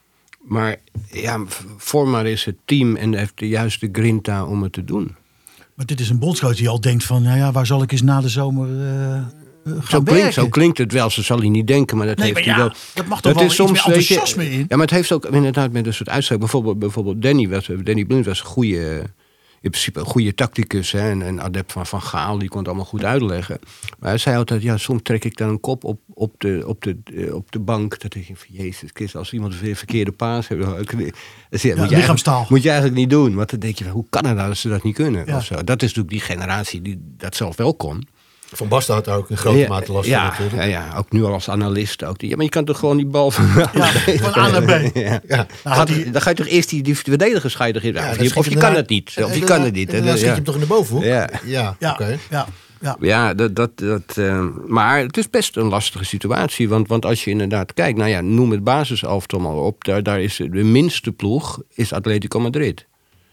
[SPEAKER 5] Maar ja, vorm maar eens het team en heeft de juiste grinta om het te doen.
[SPEAKER 4] Maar dit is een bondscoach die al denkt van, nou ja, waar zal ik eens na de zomer uh, uh, gaan
[SPEAKER 5] Zo klinkt,
[SPEAKER 4] werken?
[SPEAKER 5] zo klinkt het wel, ze zal hij niet denken, maar dat
[SPEAKER 4] Nee,
[SPEAKER 5] heeft
[SPEAKER 4] maar
[SPEAKER 5] hij
[SPEAKER 4] ja,
[SPEAKER 5] wel.
[SPEAKER 4] dat mag toch wel iets meer
[SPEAKER 5] weet je,
[SPEAKER 4] enthousiasme in?
[SPEAKER 5] Ja, maar het heeft ook inderdaad met een soort uitslag. Bijvoorbeeld, bijvoorbeeld Danny, was, Danny Blind was een goede, in principe een goede tacticus. Hè, en een adept van Van Gaal, die kon het allemaal goed uitleggen. Maar hij zei altijd, ja, soms trek ik dan een kop op, op, de, op, de, uh, op de bank. Dat denk je van, jezus Christus, als iemand een verkeerde paas heeft. Dan, dan, ja, moet, je
[SPEAKER 4] lichaamstaal.
[SPEAKER 5] moet je eigenlijk niet doen. Want dan denk je, hoe kan het nou dat ze dat niet kunnen?
[SPEAKER 4] Ja.
[SPEAKER 5] Of zo. Dat is natuurlijk die generatie die dat zelf wel kon.
[SPEAKER 3] Van Basten had daar ook in grote
[SPEAKER 5] Ja,
[SPEAKER 3] mate last
[SPEAKER 5] ja,
[SPEAKER 3] van natuurlijk.
[SPEAKER 5] Ja, ja, ook nu al als analist. Ook die, ja, maar je kan toch gewoon die bal van,
[SPEAKER 4] Ja, van A naar B.
[SPEAKER 5] Ja.
[SPEAKER 3] Ja.
[SPEAKER 4] Nou,
[SPEAKER 5] Gaat-
[SPEAKER 4] die-
[SPEAKER 5] dan ga je toch eerst die, die verdedigers ga je toch in-
[SPEAKER 3] Ja,
[SPEAKER 5] of
[SPEAKER 3] dan
[SPEAKER 5] je,
[SPEAKER 3] schiet
[SPEAKER 5] of
[SPEAKER 3] je
[SPEAKER 5] je kan
[SPEAKER 3] daarna-
[SPEAKER 5] het niet. Of
[SPEAKER 3] en
[SPEAKER 5] je
[SPEAKER 3] daarna-
[SPEAKER 5] kan het niet.
[SPEAKER 3] En dan schiet je
[SPEAKER 5] Ja.
[SPEAKER 3] hem toch in de bovenhoek?
[SPEAKER 5] Ja.
[SPEAKER 3] Ja,
[SPEAKER 4] Ja,
[SPEAKER 3] oké.
[SPEAKER 4] ja, ja.
[SPEAKER 5] Ja, dat, dat, dat, uh, maar het is best een lastige situatie. Want, want als je inderdaad kijkt, nou ja, noem het basiselftal maar op. Daar, daar is de minste ploeg is Atletico Madrid.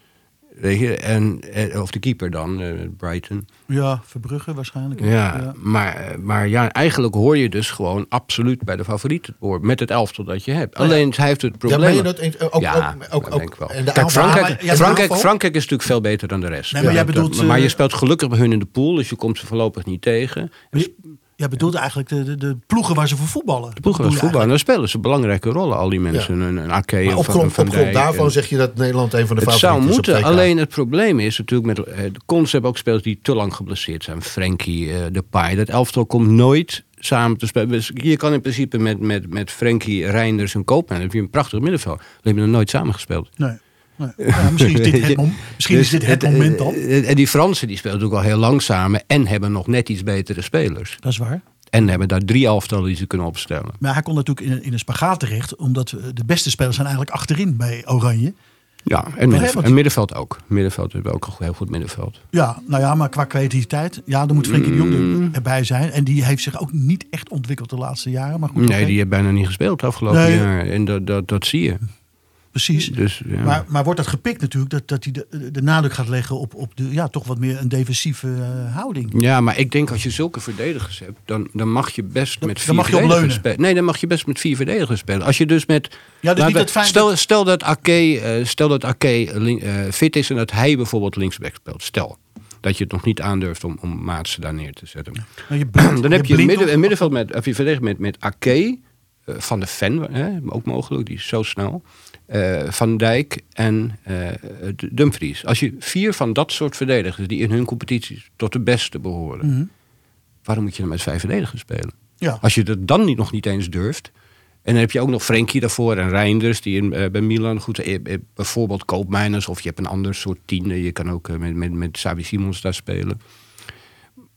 [SPEAKER 5] Weet je, en, eh, of de keeper dan, uh, Brighton.
[SPEAKER 4] Ja, Verbrugge waarschijnlijk.
[SPEAKER 5] Ja,
[SPEAKER 4] Ja.
[SPEAKER 5] Maar, maar ja, eigenlijk hoor je dus gewoon absoluut bij de favorieten hoor, met het elftal dat je hebt.
[SPEAKER 3] Oh ja.
[SPEAKER 5] Alleen hij heeft het
[SPEAKER 3] Ja,
[SPEAKER 5] probleem.
[SPEAKER 3] meen je dat in- ook-
[SPEAKER 5] ja,
[SPEAKER 3] ook- ook-
[SPEAKER 5] dat
[SPEAKER 3] ook-
[SPEAKER 5] denk ik wel.
[SPEAKER 3] en de
[SPEAKER 5] Kijk,
[SPEAKER 3] aanval-
[SPEAKER 5] Frankrijk,
[SPEAKER 3] maar- ja, de
[SPEAKER 5] Frankrijk,
[SPEAKER 3] aanval?
[SPEAKER 5] Frankrijk is natuurlijk veel beter dan de rest.
[SPEAKER 4] Nee, maar jij
[SPEAKER 5] Dat-
[SPEAKER 4] bedoelt,
[SPEAKER 5] dat- maar je
[SPEAKER 4] eh,
[SPEAKER 5] speelt gelukkig bij hun in de pool, dus je komt ze voorlopig niet tegen.
[SPEAKER 4] Jij bedoelt eigenlijk de, de, de ploegen waar ze voor voetballen.
[SPEAKER 5] De ploegen als voetbal, en daar spelen ze belangrijke rollen, al die mensen. Een, een Ake,
[SPEAKER 3] Maar op
[SPEAKER 5] Van-
[SPEAKER 3] grond,
[SPEAKER 5] Van
[SPEAKER 3] op grond
[SPEAKER 5] Dijk
[SPEAKER 3] daarvan
[SPEAKER 5] en-
[SPEAKER 3] zeg je dat Nederland een van de
[SPEAKER 5] Het
[SPEAKER 3] favorieten
[SPEAKER 5] zou
[SPEAKER 3] is op
[SPEAKER 5] moeten,
[SPEAKER 3] het W K.
[SPEAKER 5] alleen het probleem is natuurlijk met eh, de Cons hebben ook spelers die te lang geblesseerd zijn. Frenkie, eh Depay. Dat elftal komt nooit samen te spelen. Dus je kan in principe met, met, met Frenkie, Reinders en Koopman, dan heb je een prachtig middenveld. Die hebben nog nooit samen gespeeld.
[SPEAKER 4] Nee. nee. Ja, misschien is dit het, mom- misschien is dit het moment dan.
[SPEAKER 5] En die Fransen die spelen natuurlijk al heel lang samen en hebben nog net iets betere spelers.
[SPEAKER 4] Dat is waar.
[SPEAKER 5] En hebben daar drie elftallen die ze kunnen opstellen.
[SPEAKER 4] Maar hij komt natuurlijk in, in een spagaat terecht. Omdat eh, de beste spelers zijn eigenlijk achterin bij Oranje.
[SPEAKER 5] Ja, en,
[SPEAKER 4] Maar
[SPEAKER 5] middenveld,
[SPEAKER 4] want-
[SPEAKER 5] en middenveld ook. Middenveld hebben we ook een heel goed middenveld.
[SPEAKER 4] Ja, nou ja, maar qua creativiteit. Ja, dan moet Frenkie de Jong
[SPEAKER 5] Mm.
[SPEAKER 4] er- erbij zijn. En die heeft zich ook niet echt ontwikkeld de laatste jaren. Maar goed,
[SPEAKER 5] Nee,
[SPEAKER 4] oké.
[SPEAKER 5] die heeft bijna niet gespeeld afgelopen
[SPEAKER 4] Nee.
[SPEAKER 5] jaar. En dat, dat, dat zie je.
[SPEAKER 4] Precies.
[SPEAKER 5] Dus, ja.
[SPEAKER 4] Maar, maar wordt dat gepikt natuurlijk, dat, dat hij de, de nadruk gaat leggen op, op de, ja, toch wat meer een defensieve uh, houding.
[SPEAKER 5] Ja, maar ik denk als je zulke verdedigers hebt, dan, dan mag je best
[SPEAKER 4] Dan-
[SPEAKER 5] met
[SPEAKER 4] dan
[SPEAKER 5] vier
[SPEAKER 4] mag je op
[SPEAKER 5] verdedigers
[SPEAKER 4] leunen.
[SPEAKER 5] spelen. Nee, dan mag je best met vier verdedigers spelen. Als je dus met.
[SPEAKER 4] Ja, dus
[SPEAKER 5] laten
[SPEAKER 4] niet
[SPEAKER 5] we-
[SPEAKER 4] het feit
[SPEAKER 5] stel,
[SPEAKER 4] dat-
[SPEAKER 5] stel dat Ake, eh, stel dat Ake link- eh, fit is en dat hij bijvoorbeeld linksback speelt. Stel dat je het nog niet aandurft om, om Maatsen daar neer te zetten.
[SPEAKER 4] Nou, je blind-
[SPEAKER 5] dan heb je
[SPEAKER 4] blind
[SPEAKER 5] een, midden,
[SPEAKER 4] op-
[SPEAKER 5] een middenveld met, of je verdedigt met, met Ake, eh, Van de Ven, hè, ook mogelijk, die is zo snel. eh, Van Dijk en eh, Dumfries. Als je vier van dat soort verdedigers die in hun competities tot de beste behoren,
[SPEAKER 4] Mhm.
[SPEAKER 5] waarom moet je dan met vijf verdedigers spelen?
[SPEAKER 4] Ja.
[SPEAKER 5] Als je dat dan niet, nog niet eens durft. En dan heb je ook nog Frenkie daarvoor en Reinders die in, eh, bij Milan goed, eh, eh, bijvoorbeeld Koopmeiners, of je hebt een ander soort tien. Je kan ook eh, met, met, met Xavi Simons daar spelen.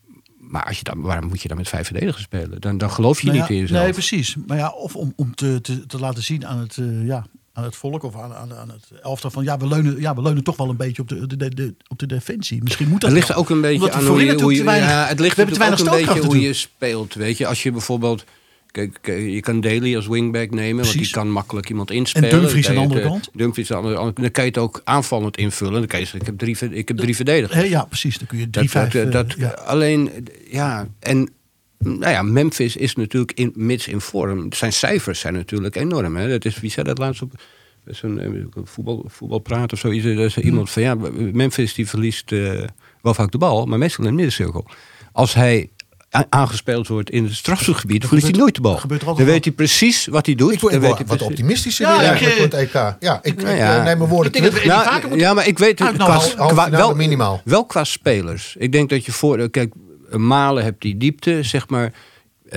[SPEAKER 5] Maar als je dan, waarom moet je dan met vijf verdedigers spelen? Dan, dan geloof je
[SPEAKER 4] Nou
[SPEAKER 5] niet
[SPEAKER 4] ja,
[SPEAKER 5] in jezelf.
[SPEAKER 4] Nee, precies. Maar ja, of om, om te, te, te laten zien aan het, uh, ja, aan het volk of aan, aan, aan het elftal van ja we, leunen, ja, we leunen toch wel een beetje op de, de, de, de, op de defensie. Misschien moet dat
[SPEAKER 5] Het ligt
[SPEAKER 4] wel.
[SPEAKER 5] ook een beetje
[SPEAKER 4] Omdat we
[SPEAKER 5] aan hoe je,
[SPEAKER 4] voorin
[SPEAKER 5] hoe je,
[SPEAKER 4] natuurlijk te weinig-
[SPEAKER 5] ja, het ligt
[SPEAKER 4] we hebben te
[SPEAKER 5] natuurlijk ook
[SPEAKER 4] weinig
[SPEAKER 5] een beetje
[SPEAKER 4] stootkracht
[SPEAKER 5] hoe je speelt. Weet je, als je bijvoorbeeld kijk, kijk, je kan Daly als wingback nemen, want
[SPEAKER 4] Precies.
[SPEAKER 5] die kan makkelijk iemand inspelen.
[SPEAKER 4] En Dumfries
[SPEAKER 5] Dan
[SPEAKER 4] aan de
[SPEAKER 5] kan je
[SPEAKER 4] andere
[SPEAKER 5] het,
[SPEAKER 4] kant.
[SPEAKER 5] eh, Dumfries aan de andere kant. Dan kan je het ook aanvallend invullen. Dan kan je zeggen, ik heb drie, ver- ik heb drie verdedigers.
[SPEAKER 4] Hè, ja, precies. Dan kun je drie,
[SPEAKER 5] Dat,
[SPEAKER 4] vijf...
[SPEAKER 5] dat,
[SPEAKER 4] uh,
[SPEAKER 5] dat,
[SPEAKER 4] ja.
[SPEAKER 5] Alleen, ja, en nou ja, Memphis is natuurlijk in, mits in vorm. Zijn cijfers zijn natuurlijk enorm. Hè? Dat is, wie zei dat laatst op zo'n eh, voetbal, voetbalpraat of zoiets. Er is iemand van, ja, Memphis die verliest uh, wel vaak de bal, maar meestal in de middencirkel. Als hij a- aangespeeld wordt in het strafschopgebied, verliest hij nooit de bal. Dan weet hij precies wat hij doet.
[SPEAKER 3] Ik word
[SPEAKER 5] Dan
[SPEAKER 3] wel
[SPEAKER 5] weet hij
[SPEAKER 3] wat
[SPEAKER 5] precies-
[SPEAKER 3] optimistischer
[SPEAKER 5] Ja,
[SPEAKER 3] weer
[SPEAKER 5] ik,
[SPEAKER 3] eigenlijk
[SPEAKER 5] eh,
[SPEAKER 3] voor het E K. Ja, ik,
[SPEAKER 5] Nou
[SPEAKER 3] ik
[SPEAKER 5] ja.
[SPEAKER 3] eh, neem mijn woorden
[SPEAKER 5] Ik denk
[SPEAKER 3] terug.
[SPEAKER 5] dat we- Ja, ja, maar ik weet het.
[SPEAKER 3] Nou,
[SPEAKER 5] Qua,
[SPEAKER 3] half- halve
[SPEAKER 5] qua,
[SPEAKER 3] finale
[SPEAKER 5] wel,
[SPEAKER 3] minimaal.
[SPEAKER 5] wel qua spelers. Ik denk dat je voor... Kijk, Malen hebt die diepte, zeg maar... Uh,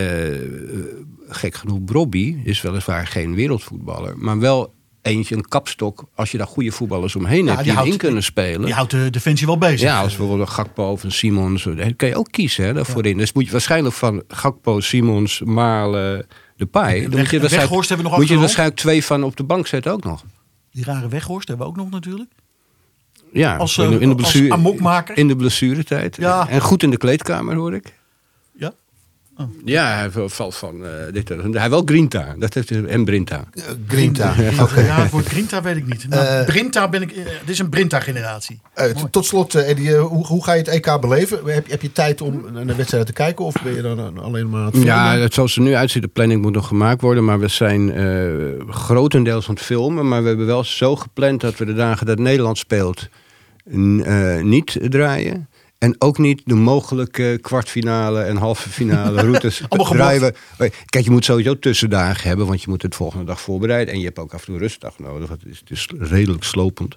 [SPEAKER 5] gek genoeg, Brobby is weliswaar geen wereldvoetballer. Maar wel eentje, een kapstok. Als je daar goede voetballers omheen
[SPEAKER 4] Ja,
[SPEAKER 5] hebt
[SPEAKER 4] die
[SPEAKER 5] die,
[SPEAKER 4] houdt-
[SPEAKER 5] in kunnen spelen.
[SPEAKER 4] Die houdt de defensie wel bezig.
[SPEAKER 5] Ja, als bijvoorbeeld een Gakpo of een Simons. Dan kan je ook kiezen hè, daarvoor in. Dus moet je waarschijnlijk van Gakpo, Simons, Malen, Depay. Dan
[SPEAKER 4] Weg-
[SPEAKER 5] moet je,
[SPEAKER 4] Weghorst
[SPEAKER 5] waarschijnlijk-
[SPEAKER 4] hebben we nog
[SPEAKER 5] moet je
[SPEAKER 4] achterhand.
[SPEAKER 5] waarschijnlijk twee van op de bank zetten ook nog.
[SPEAKER 4] Die rare Weghorst hebben we ook nog natuurlijk.
[SPEAKER 5] Ja,
[SPEAKER 4] Als,
[SPEAKER 5] in de, in de
[SPEAKER 4] als
[SPEAKER 5] blessure,
[SPEAKER 4] amokmaker.
[SPEAKER 5] in de blessuretijd.
[SPEAKER 4] Ja.
[SPEAKER 5] En goed in de kleedkamer, hoor ik.
[SPEAKER 4] Ja? Oh.
[SPEAKER 5] Ja, hij valt van uh, dit. Hij heeft wel Grinta. Dat heeft hij, en Brinta.
[SPEAKER 3] Uh, Grinta.
[SPEAKER 4] Ja,
[SPEAKER 3] Oké.
[SPEAKER 4] ja, het woord Grinta weet ik niet. Nou,
[SPEAKER 3] Eh,
[SPEAKER 4] Brinta ben ik... eh, dit is een Brinta-generatie.
[SPEAKER 3] Uh, t- tot slot, uh, Eddie, uh, hoe, hoe ga je het E K beleven? Heb, heb je tijd om naar de wedstrijden te kijken? Of ben je dan uh, alleen maar aan het filmen?
[SPEAKER 5] Ja, het, zoals het er nu uitziet, de planning moet nog gemaakt worden. Maar we zijn uh, grotendeels aan het filmen. Maar we hebben wel zo gepland dat we de dagen dat Nederland speelt n- uh, niet draaien. En ook niet de mogelijke kwartfinale en halve finale routes draaien we. Kijk, je moet sowieso tussendagen hebben, want je moet het volgende dag voorbereiden. En je hebt ook af en toe een rustdag nodig. Het is, het is redelijk slopend.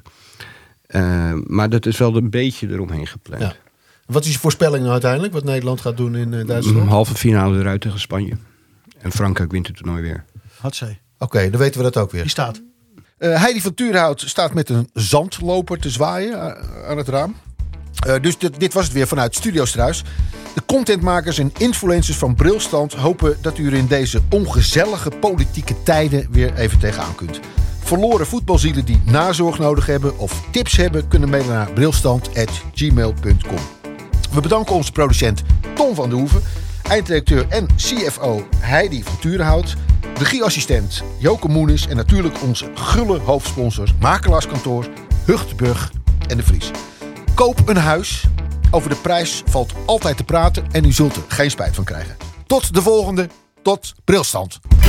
[SPEAKER 5] Uh, maar dat is wel een beetje eromheen gepland.
[SPEAKER 3] Ja. Wat is je voorspelling nou uiteindelijk? Wat Nederland gaat doen in uh, Duitsland?
[SPEAKER 5] Een halve finale eruit tegen Spanje. En Frankrijk wint het toernooi weer.
[SPEAKER 4] Hatzee.
[SPEAKER 3] Oké, okay, dan weten we dat ook weer.
[SPEAKER 4] Die staat.
[SPEAKER 3] Uh, Heidi van Turenhout staat met een zandloper te zwaaien uh, aan het raam. Uh, dus dit, dit was het weer vanuit Studio Struis. De contentmakers en influencers van Brilstand hopen dat u er in deze ongezellige politieke tijden weer even tegenaan kunt. Verloren voetbalzielen die nazorg nodig hebben of tips hebben, kunnen mailen naar brilstand at gmail punt com. We bedanken onze producent Tom van de Hoeven, eindredacteur en C F O Heidi van Turenhout, regieassistent Joke Moenis en natuurlijk onze gulle hoofdsponsors Makelaarskantoor, Hugtburg en de Vries. Koop een huis. Over de prijs valt altijd te praten en u zult er geen spijt van krijgen. Tot de volgende. Tot Brilstand.